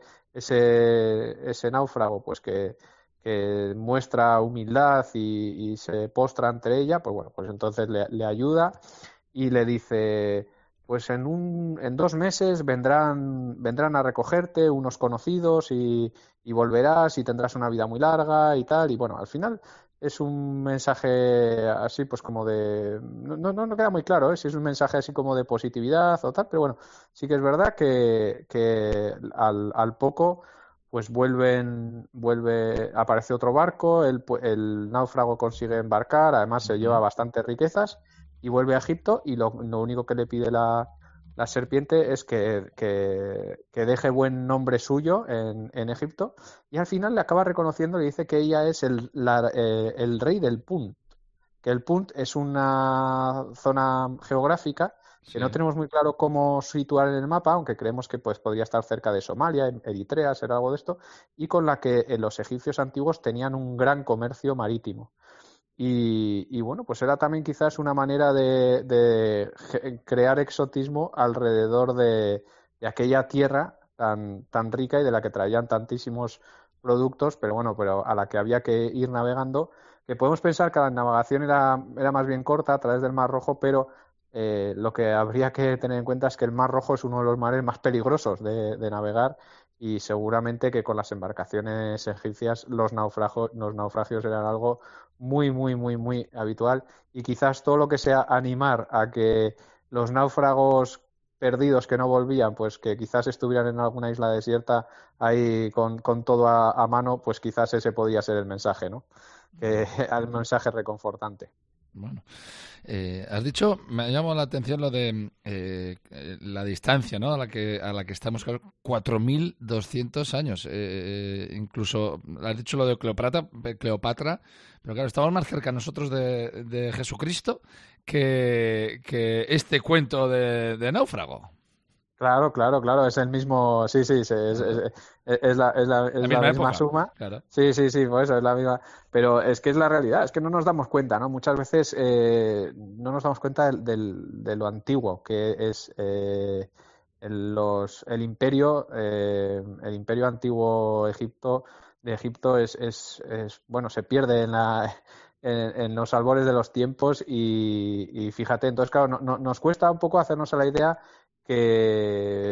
ese, ese náufrago, pues que que muestra humildad y, y se postra ante ella, pues bueno, pues entonces le, le ayuda y le dice, pues en un en dos meses vendrán vendrán a recogerte unos conocidos y, y volverás y tendrás una vida muy larga y tal. Y bueno, al final es un mensaje así pues como de... No, no, no queda muy claro, ¿eh? Si es un mensaje así como de positividad o tal, pero bueno, sí que es verdad que, que al, al poco... pues vuelven, vuelve, aparece otro barco, el, el náufrago consigue embarcar, además se lleva bastantes riquezas y vuelve a Egipto, y lo, lo único que le pide la, la serpiente es que, que, que deje buen nombre suyo en, en Egipto, y al final le acaba reconociendo y dice que ella es el, la, eh, el rey del Punt, que el Punt es una zona geográfica que sí. No tenemos muy claro cómo situar en el mapa, aunque creemos que pues podría estar cerca de Somalia, Eritrea, ser algo de esto, y con la que eh, los egipcios antiguos tenían un gran comercio marítimo. Y, y bueno, pues era también quizás una manera de, de crear exotismo alrededor de, de aquella tierra tan, tan rica y de la que traían tantísimos productos, pero bueno, pero a la que había que ir navegando, que podemos pensar que la navegación era, era más bien corta a través del Mar Rojo, pero Eh, lo que habría que tener en cuenta es que el Mar Rojo es uno de los mares más peligrosos de, de navegar, y seguramente que con las embarcaciones egipcias los naufragos, los naufragios eran algo muy, muy, muy, muy habitual, y quizás todo lo que sea animar a que los náufragos perdidos que no volvían, pues que quizás estuvieran en alguna isla desierta ahí con, con todo a, a mano, pues quizás ese podía ser el mensaje, ¿no? Que, el mensaje reconfortante. Bueno, eh, has dicho, me ha llamado la atención lo de eh, la distancia, ¿no? A la que a la que estamos, cuatro mil doscientos años. Eh, incluso has dicho lo de Cleopatra, Cleopatra, pero claro, estamos más cerca nosotros de, de Jesucristo que, que este cuento de, de náufrago. Claro, claro, claro, es el mismo, sí, sí, sí es, es, es, es la, es la, es la, misma, la misma suma, claro. Sí, sí, sí, por eso es la misma, pero es que es la realidad, es que no nos damos cuenta, ¿no? Muchas veces eh, no nos damos cuenta del, del, de lo antiguo que es eh, el, los, el imperio, eh, el imperio antiguo Egipto, de Egipto es, es, es bueno, se pierde en la... En, en los albores de los tiempos y, y fíjate, entonces claro, no, no, nos cuesta un poco hacernos a la idea que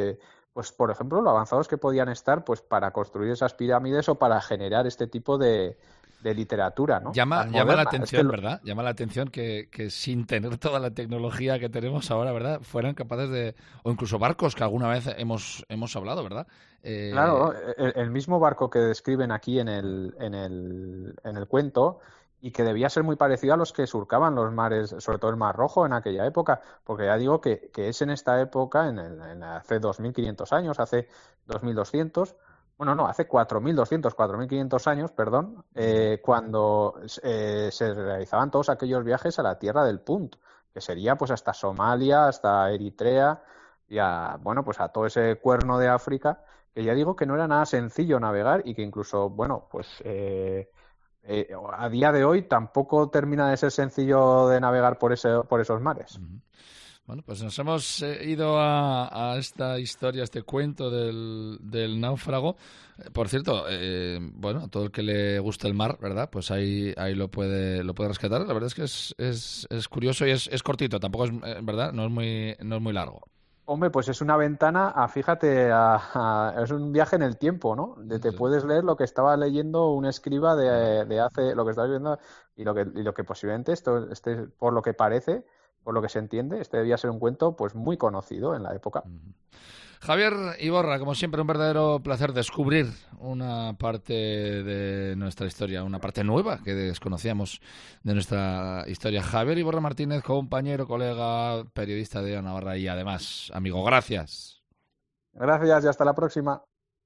pues por ejemplo, lo avanzados que podían estar pues para construir esas pirámides o para generar este tipo de, de literatura, ¿no? Llama, Tan llama moderna. la atención, Es que lo... ¿verdad? Llama la atención que, que sin tener toda la tecnología que tenemos ahora, ¿verdad? Fueran capaces de... O incluso barcos que alguna vez hemos, hemos hablado, ¿verdad? Eh... Claro, el, el mismo barco que describen aquí en el, en el, en el cuento, y que debía ser muy parecido a los que surcaban los mares, sobre todo el Mar Rojo en aquella época, porque ya digo que, que es en esta época, en, el, en hace dos mil quinientos años, hace dos mil doscientos, bueno, no, hace cuatro mil doscientos, cuatro mil quinientos años, perdón, eh, cuando eh, se realizaban todos aquellos viajes a la tierra del Punt, que sería pues hasta Somalia, hasta Eritrea, y a, bueno, pues a todo ese cuerno de África, que ya digo que no era nada sencillo navegar y que incluso, bueno, pues... Eh, Eh, a día de hoy tampoco termina de ser sencillo de navegar por ese, por esos mares. Bueno, pues nos hemos eh, ido a, a esta historia, a este cuento del, del náufrago. Eh, por cierto, eh, bueno, todo el que le guste el mar, ¿verdad? Pues ahí ahí lo puede lo puede rescatar. La verdad es que es es, es curioso y es, es cortito, tampoco es, eh, ¿verdad? No es muy no es muy largo. Hombre, pues es una ventana a, fíjate, a, a, es un viaje en el tiempo, ¿no? De, te puedes leer lo que estaba leyendo un escriba de, de hace, lo que estás viendo y lo que, y lo que posiblemente esto, este, por lo que parece, por lo que se entiende, este debía ser un cuento pues muy conocido en la época. Javier Iborra, como siempre, un verdadero placer descubrir una parte de nuestra historia, una parte nueva que desconocíamos de nuestra historia. Javier Iborra Martínez, compañero, colega, periodista de Navarra y además amigo. Gracias. Gracias y hasta la próxima.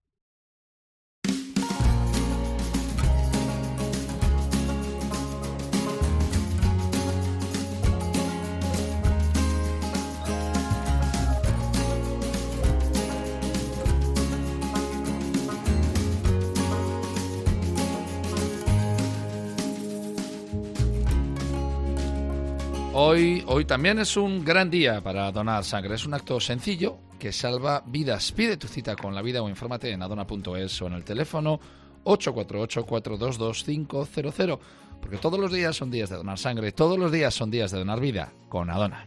Hoy, hoy también es un gran día para donar sangre. Es un acto sencillo que salva vidas. Pide tu cita con la vida o infórmate en adona punto es o en el teléfono ocho cuatro ocho, cuatro dos dos, cinco cero cero. Porque todos los días son días de donar sangre. Todos los días son días de donar vida con Adona.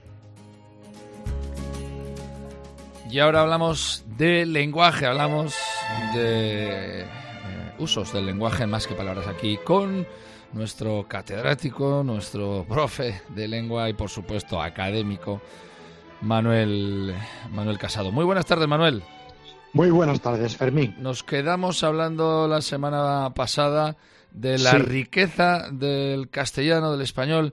Y ahora hablamos de lenguaje. Hablamos de eh, usos del lenguaje más que palabras aquí con... nuestro catedrático, nuestro profe de lengua y, por supuesto, académico, Manuel, Manuel Casado. Muy buenas tardes, Manuel. Muy buenas tardes, Fermín. Nos quedamos hablando la semana pasada de la sí. riqueza del castellano, del español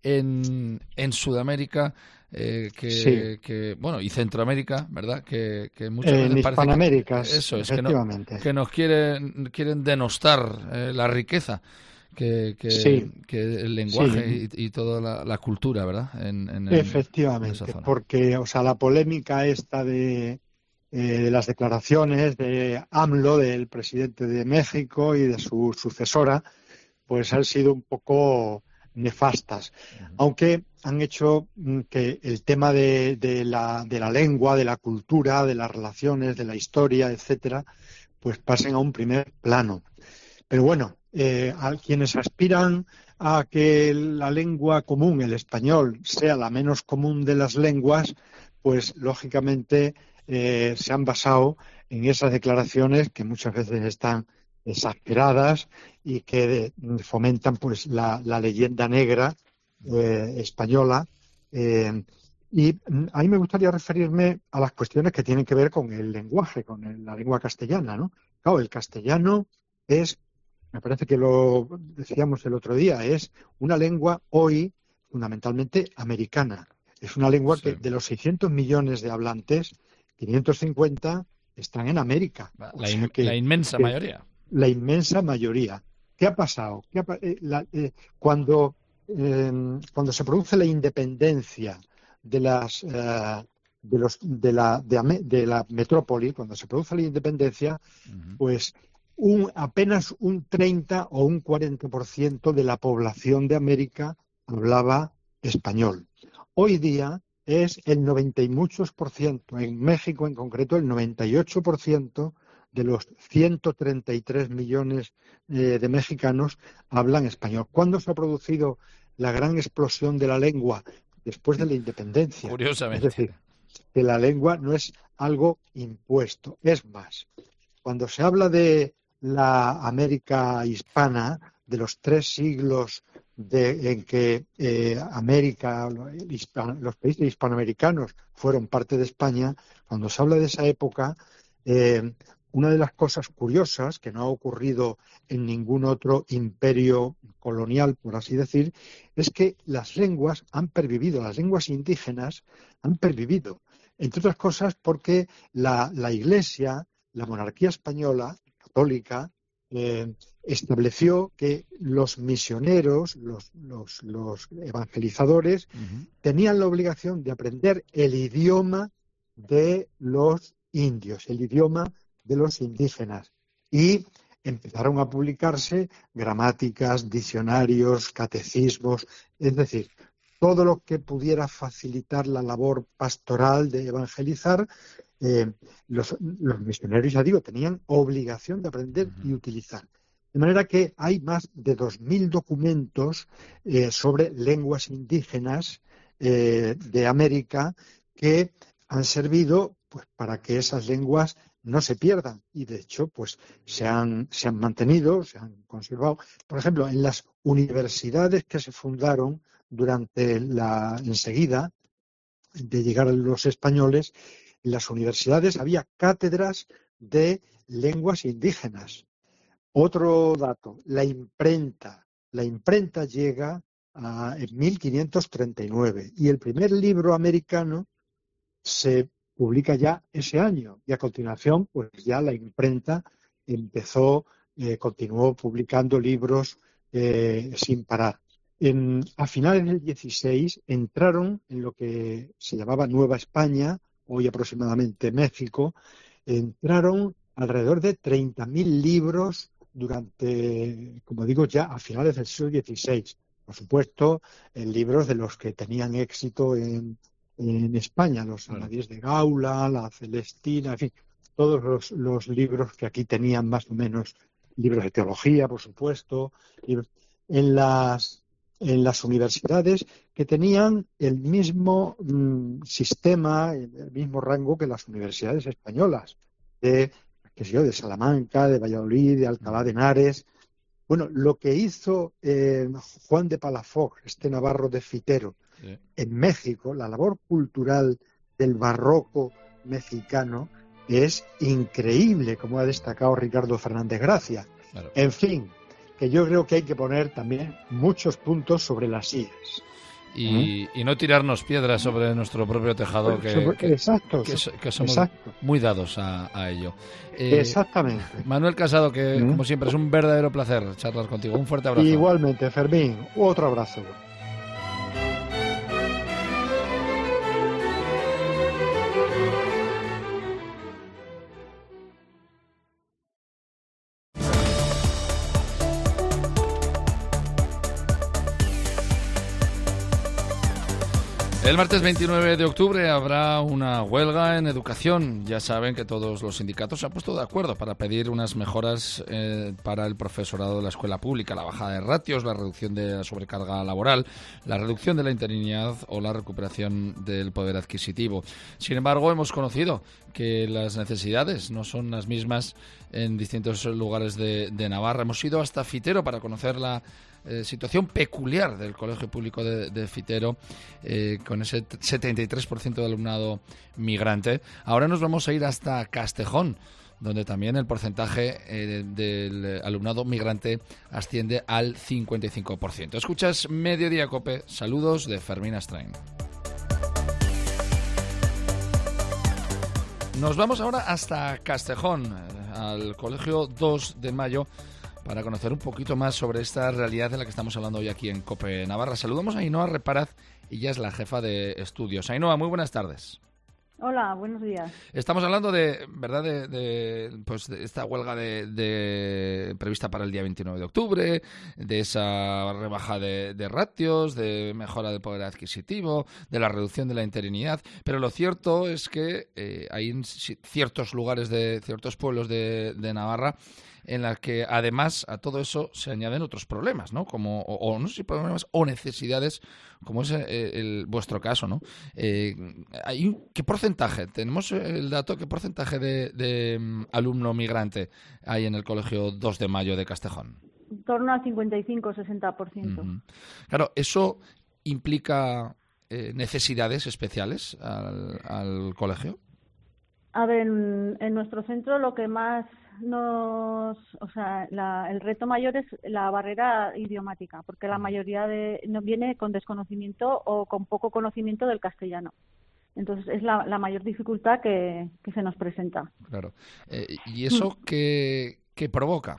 en, en Sudamérica, eh, que, sí. que, bueno, y Centroamérica, ¿verdad? Que, que muchas en veces Hispanoamérica, parece que, eso es, que, no, efectivamente. que nos quieren, quieren denostar eh, la riqueza que, que, sí. que el lenguaje sí. y, y toda la, la cultura, ¿verdad? En, en, Efectivamente, en porque, o sea, la polémica esta de, eh, de las declaraciones de AMLO, del presidente de México y de su sucesora, pues han sido un poco nefastas, uh-huh. aunque han hecho que el tema de, de, la, de la lengua, de la cultura, de las relaciones, de la historia, etcétera, pues pasen a un primer plano. Pero bueno, eh, a quienes aspiran a que la lengua común, el español, sea la menos común de las lenguas, pues lógicamente eh, se han basado en esas declaraciones que muchas veces están exageradas y que de, fomentan pues la, la leyenda negra eh, española. Eh, y a mí me gustaría referirme a las cuestiones que tienen que ver con el lenguaje, con el, la lengua castellana, ¿no? Claro, el castellano es, me parece que lo decíamos el otro día, es una lengua hoy fundamentalmente americana. Es una lengua sí. que de los seiscientos millones de hablantes, quinientos cincuenta están en América. La, o sea que, la inmensa que, mayoría. La inmensa mayoría. ¿Qué ha pasado? ¿Qué ha, eh, la, eh, cuando, eh, cuando se produce la independencia de las eh, de los de la de, de la metrópoli, cuando se produce la independencia, uh-huh. pues un, apenas un treinta o un cuarenta por ciento de la población de América hablaba español. Hoy día es el noventa y muchos por ciento. En México, en concreto, el noventa y ocho por ciento de los ciento treinta y tres millones eh, de mexicanos hablan español. ¿Cuándo se ha producido la gran explosión de la lengua? Después de la independencia. Curiosamente. Es decir, que la lengua no es algo impuesto. Es más, cuando se habla de la América hispana, de los tres siglos de, en que eh, América, los países hispanoamericanos fueron parte de España, cuando se habla de esa época, eh, una de las cosas curiosas que no ha ocurrido en ningún otro imperio colonial, por así decir, es que las lenguas han pervivido, las lenguas indígenas han pervivido, entre otras cosas porque la, la Iglesia, la monarquía española, católica, eh, estableció que los misioneros, los, los, los evangelizadores, uh-huh. tenían la obligación de aprender el idioma de los indios, el idioma de los indígenas, y empezaron a publicarse gramáticas, diccionarios, catecismos, es decir, todo lo que pudiera facilitar la labor pastoral de evangelizar. Eh, los, los misioneros, ya digo, tenían obligación de aprender uh-huh. y utilizar. De manera que hay más de dos mil documentos eh, sobre lenguas indígenas eh, de América que han servido pues para que esas lenguas no se pierdan, y de hecho pues se han, se han mantenido, se han conservado. Por ejemplo, en las universidades que se fundaron durante la enseguida de llegar los españoles, en las universidades había cátedras de lenguas indígenas. Otro dato, la imprenta. La imprenta llega a, en mil quinientos treinta y nueve y el primer libro americano se publica ya ese año, y a continuación pues ya la imprenta empezó, eh, continuó publicando libros eh, sin parar. En, a finales del dieciséis entraron en lo que se llamaba Nueva España, hoy aproximadamente México, entraron alrededor de treinta mil libros durante, como digo, ya a finales del siglo dieciséis. Por supuesto, en libros de los que tenían éxito en en España, los Amadís de Gaula, la Celestina, en fin, todos los, los libros que aquí tenían más o menos, libros de teología, por supuesto, libros, en las en las universidades que tenían el mismo mmm, sistema, el mismo rango que las universidades españolas, de, qué sé yo, de Salamanca, de Valladolid, de Alcalá de Henares. Bueno, lo que hizo eh, Juan de Palafox, este navarro de Fitero, sí. en México, la labor cultural del barroco mexicano es increíble, como ha destacado Ricardo Fernández Gracia. Claro. En fin, que yo creo que hay que poner también muchos puntos sobre las íes. Y, ¿Mm? y no tirarnos piedras sobre nuestro propio tejado, que, sobre, que, exacto, que, que somos exacto. muy dados a, a ello. Eh, Exactamente. Manuel Casado, que ¿Mm? como siempre es un verdadero placer charlar contigo. Un fuerte abrazo. Igualmente, Fermín, otro abrazo. El martes veintinueve de octubre habrá una huelga en educación. Ya saben que todos los sindicatos se han puesto de acuerdo para pedir unas mejoras eh, para el profesorado de la escuela pública, la bajada de ratios, la reducción de la sobrecarga laboral, la reducción de la interinidad o la recuperación del poder adquisitivo. Sin embargo, hemos conocido que las necesidades no son las mismas en distintos lugares de, de Navarra. Hemos ido hasta Fitero para conocer la Eh, situación peculiar del Colegio Público de, de Fitero, eh, con ese setenta y tres por ciento de alumnado migrante. Ahora nos vamos a ir hasta Castejón, donde también el porcentaje eh, del alumnado migrante asciende al cincuenta y cinco por ciento. Escuchas Mediodía Cope. Saludos de Fermín Astrain. Nos vamos ahora hasta Castejón, eh, al Colegio dos de Mayo, para conocer un poquito más sobre esta realidad de la que estamos hablando hoy aquí en COPE Navarra. Saludamos a Ainhoa Reparaz, ella es la jefa de estudios. Ainhoa, muy buenas tardes. Hola, buenos días. Estamos hablando de, ¿verdad?, de, de, pues de esta huelga de, de prevista para el día veintinueve de octubre, de esa rebaja de, de ratios, de mejora del poder adquisitivo, de la reducción de la interinidad. Pero lo cierto es que eh, hay en ciertos lugares de ciertos pueblos de, de Navarra en la que además a todo eso se añaden otros problemas, ¿no? Como, o, o no sé si problemas o necesidades, como es el, el, vuestro caso, ¿no? Eh, hay, ¿Qué porcentaje? ¿Tenemos el dato? ¿Qué porcentaje de, de um, alumno migrante hay en el Colegio dos de Mayo de Castejón? En torno al cincuenta y cinco a sesenta por ciento. Uh-huh. Claro, eso implica eh, necesidades especiales al, al colegio. A ver, en, en nuestro centro lo que más nos, o sea, la, el reto mayor es la barrera idiomática, porque la mayoría de no viene con desconocimiento o con poco conocimiento del castellano. Entonces es la, la mayor dificultad que, que se nos presenta. Claro. Eh, ¿Y eso qué, qué provoca?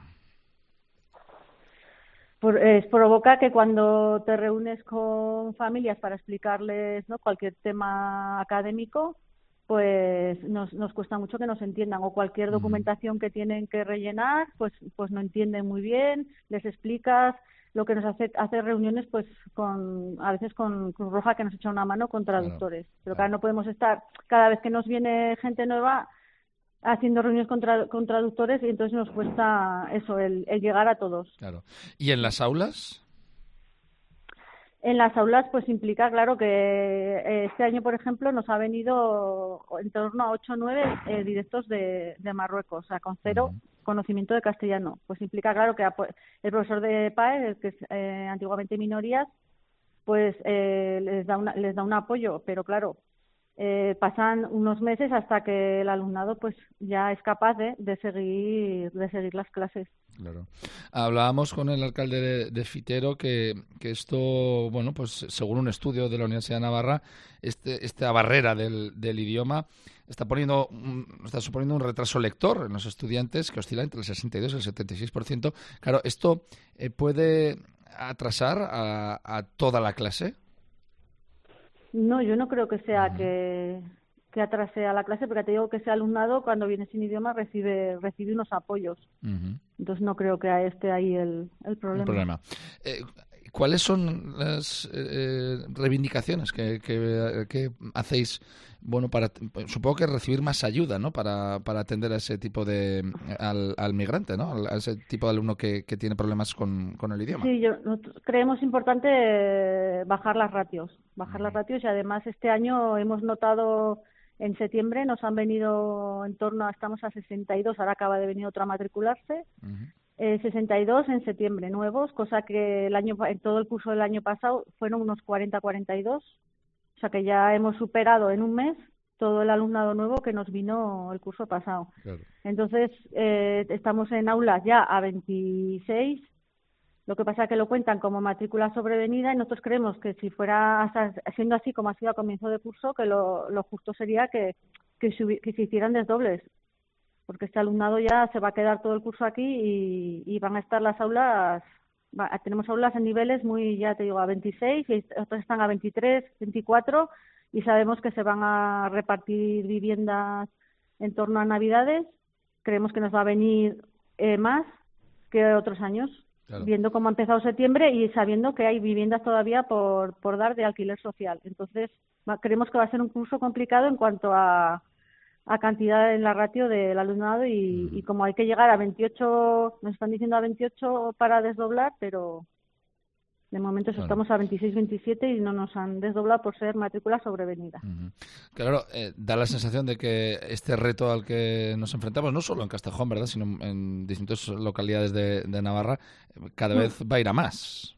Por, eh, provoca que cuando te reúnes con familias para explicarles, ¿no?, cualquier tema académico, pues nos, nos cuesta mucho que nos entiendan, o cualquier documentación que tienen que rellenar, pues pues no entienden muy bien, les explicas, lo que nos hace hacer reuniones pues con a veces con Cruz Roja, que nos echa una mano, con traductores. Claro, pero claro, no podemos estar, cada vez que nos viene gente nueva, haciendo reuniones con, tra con traductores, y entonces nos cuesta eso, el, el llegar a todos. Claro. ¿Y en las aulas? En las aulas pues implica, claro, que eh, este año, por ejemplo, nos ha venido en torno a ocho o nueve eh, directos de, de Marruecos, o sea, con cero uh-huh. conocimiento de castellano. Pues implica, claro, que el profesor de P A E, el que es eh, antiguamente minorías, pues eh, les da una, les da un apoyo, pero claro, eh, pasan unos meses hasta que el alumnado pues ya es capaz de, de seguir de seguir las clases. Claro. Hablábamos con el alcalde de, de Fitero que, que esto, bueno, pues según un estudio de la Universidad de Navarra, este, esta barrera del, del idioma está poniendo, un, está suponiendo un retraso lector en los estudiantes que oscila entre el sesenta y dos y el setenta y seis por ciento. Claro, ¿esto eh, puede atrasar a, a toda la clase? No, yo no creo que sea uh-huh. que... que atrase a la clase, porque te digo que ese alumnado cuando viene sin idioma recibe recibe unos apoyos. Uh-huh. Entonces no creo que esté ahí el, el problema. El problema. Eh, ¿Cuáles son las eh, reivindicaciones que, que, que hacéis, bueno, para, supongo que recibir más ayuda, ¿no?, para, para atender a ese tipo de, al, al migrante, ¿no?, a ese tipo de alumno que, que tiene problemas con, con el idioma? Sí, yo, creemos importante bajar las ratios, bajar uh-huh. las ratios, y además este año hemos notado. En septiembre nos han venido en torno a, estamos a sesenta y dos, ahora acaba de venir otro a matricularse, uh-huh. eh, sesenta y dos en septiembre nuevos, cosa que el año en todo el curso del año pasado fueron unos cuarenta a cuarenta y dos, o sea que ya hemos superado en un mes todo el alumnado nuevo que nos vino el curso pasado. Claro. Entonces eh, estamos en aulas ya a veintiséis. Lo que pasa es que lo cuentan como matrícula sobrevenida, y nosotros creemos que si fuera hasta, siendo así como ha sido a comienzo de curso, que lo, lo justo sería que, que, se, que se hicieran desdobles, porque este alumnado ya se va a quedar todo el curso aquí y, y van a estar las aulas, va, tenemos aulas en niveles muy, ya te digo, a veintiséis, y otras están a veintitrés, veinticuatro, y sabemos que se van a repartir viviendas en torno a Navidades. Creemos que nos va a venir eh, más que otros años. Claro. Viendo cómo ha empezado septiembre y sabiendo que hay viviendas todavía por, por dar de alquiler social. Entonces, va, creemos que va a ser un curso complicado en cuanto a, a cantidad en la ratio del alumnado, y, mm. y como hay que llegar a veintiocho, nos están diciendo a veintiocho para desdoblar, pero de momento bueno. estamos a veintiséis, veintisiete y no nos han desdoblado por ser matrícula sobrevenida. Uh-huh. Claro, eh, da la sensación de que este reto al que nos enfrentamos, no solo en Castejón, ¿verdad?, sino en distintas localidades de, de Navarra, cada vez va a ir a más.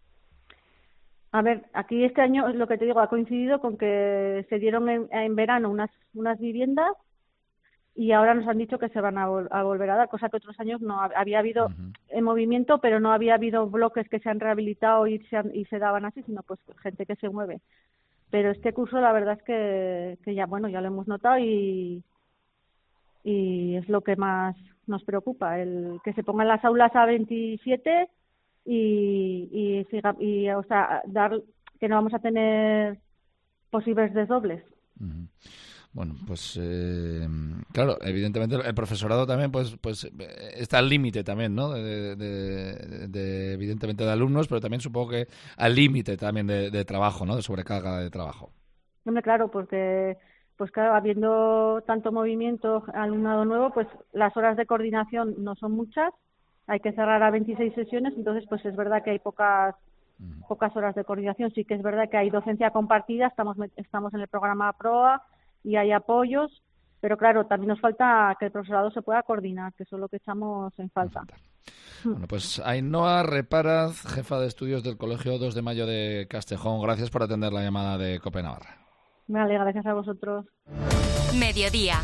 A ver, aquí este año, lo que te digo, ha coincidido con que se dieron en, en verano unas, unas viviendas, y ahora nos han dicho que se van a, vol a volver a dar, cosa que otros años no había habido uh-huh. en movimiento, pero no había habido bloques que se han rehabilitado y se, han, y se daban así, sino pues gente que se mueve. Pero este curso la verdad es que, que ya, bueno, ya lo hemos notado, y, y es lo que más nos preocupa, el que se pongan las aulas a veintisiete y, y, siga, y o sea, dar que no vamos a tener posibles desdobles. Uh-huh. Bueno, pues eh, claro, evidentemente el profesorado también pues pues está al límite también, ¿no? De, de, de, de, evidentemente de alumnos, pero también supongo que al límite también de, de trabajo, ¿no? De sobrecarga de trabajo. Hombre, claro, porque pues claro, habiendo tanto movimiento, alumnado nuevo, pues las horas de coordinación no son muchas, hay que cerrar a veintiséis sesiones, entonces pues es verdad que hay pocas pocas horas de coordinación. Sí que es verdad que hay docencia compartida, estamos estamos en el programa PROA y hay apoyos, pero claro, también nos falta que el profesorado se pueda coordinar, que eso es lo que echamos en falta. Bueno, pues Ainhoa Reparaz, jefa de estudios del Colegio dos de Mayo de Castejón, gracias por atender la llamada de COPE Navarra. Vale, gracias a vosotros. Mediodía.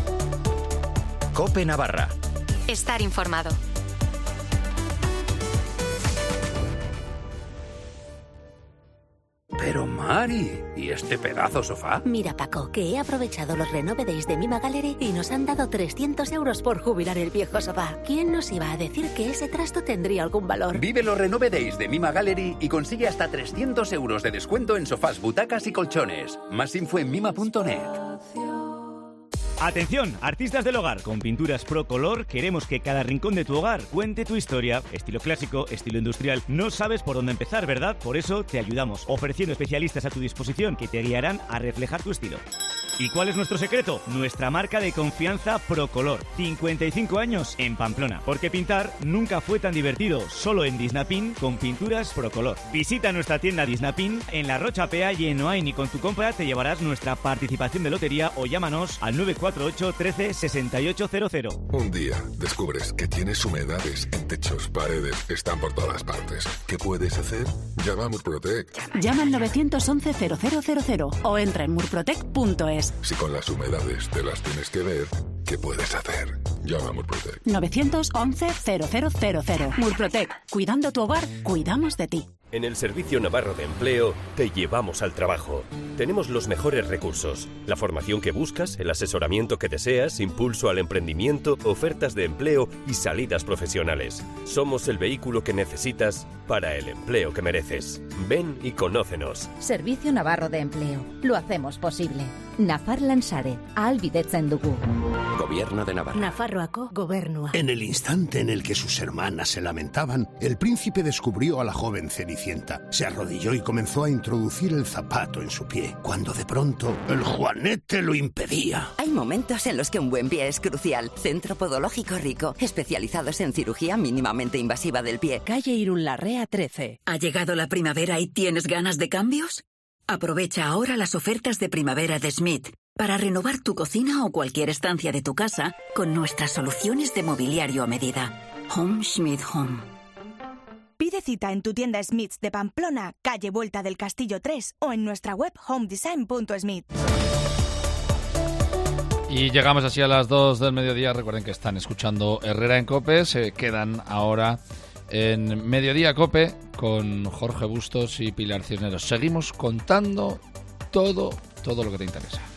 COPE Navarra. Estar informado. Pero Mari, ¿y este pedazo sofá? Mira, Paco, que he aprovechado los Renove Days de Mima Gallery y nos han dado trescientos euros por jubilar el viejo sofá. ¿Quién nos iba a decir que ese trasto tendría algún valor? Vive los Renove Days de Mima Gallery y consigue hasta trescientos euros de descuento en sofás, butacas y colchones. Más info en mima punto net. Atención, artistas del hogar, con Pinturas Pro Color queremos que cada rincón de tu hogar cuente tu historia. Estilo clásico, estilo industrial. No sabes por dónde empezar, ¿verdad? Por eso te ayudamos, ofreciendo especialistas a tu disposición que te guiarán a reflejar tu estilo. ¿Y cuál es nuestro secreto? Nuestra marca de confianza Procolor. cincuenta y cinco años en Pamplona. Porque pintar nunca fue tan divertido. Solo en Disnapin con Pinturas Procolor. Visita nuestra tienda Disnapin en La Rocha Pea y en Oain, y con tu compra te llevarás nuestra participación de lotería o llámanos al nueve cuatro ocho, trece, sesenta y ocho cero cero. Un día descubres que tienes humedades en techos, paredes, están por todas partes. ¿Qué puedes hacer? Llama a Murprotec. Llama al nueve once cero cero cero cero o entra en murprotec punto es. Si con las humedades te las tienes que ver, ¿qué puedes hacer? Llama a Murprotec. nueve once cero cero cero cero. Murprotec. Cuidando tu hogar, cuidamos de ti. En el Servicio Navarro de Empleo te llevamos al trabajo. Tenemos los mejores recursos, la formación que buscas, el asesoramiento que deseas, impulso al emprendimiento, ofertas de empleo y salidas profesionales. Somos el vehículo que necesitas para el empleo que mereces. Ven y conócenos. Servicio Navarro de Empleo. Lo hacemos posible. Nafar Lansare, ahalbidetzen dugu. Gobierno de Navarra. Nafarroako Gobernua. En el instante en el que sus hermanas se lamentaban, el príncipe descubrió a la joven Cenicienta. Se arrodilló y comenzó a introducir el zapato en su pie, cuando de pronto el juanete lo impedía. Hay momentos en los que un buen pie es crucial. Centro Podológico Rico, especializados en cirugía mínimamente invasiva del pie. Calle Irunlarrea trece. ¿Ha llegado la primavera y tienes ganas de cambios? Aprovecha ahora las ofertas de primavera de Schmidt para renovar tu cocina o cualquier estancia de tu casa con nuestras soluciones de mobiliario a medida. Home Schmidt Home. Pide cita en tu tienda Smiths de Pamplona, calle Vuelta del Castillo tres, o en nuestra web homedesign punto smith. Y llegamos así a las dos del mediodía. Recuerden que están escuchando Herrera en COPE. Se quedan ahora en Mediodía COPE con Jorge Bustos y Pilar Cisneros. Seguimos contando todo, todo lo que te interesa.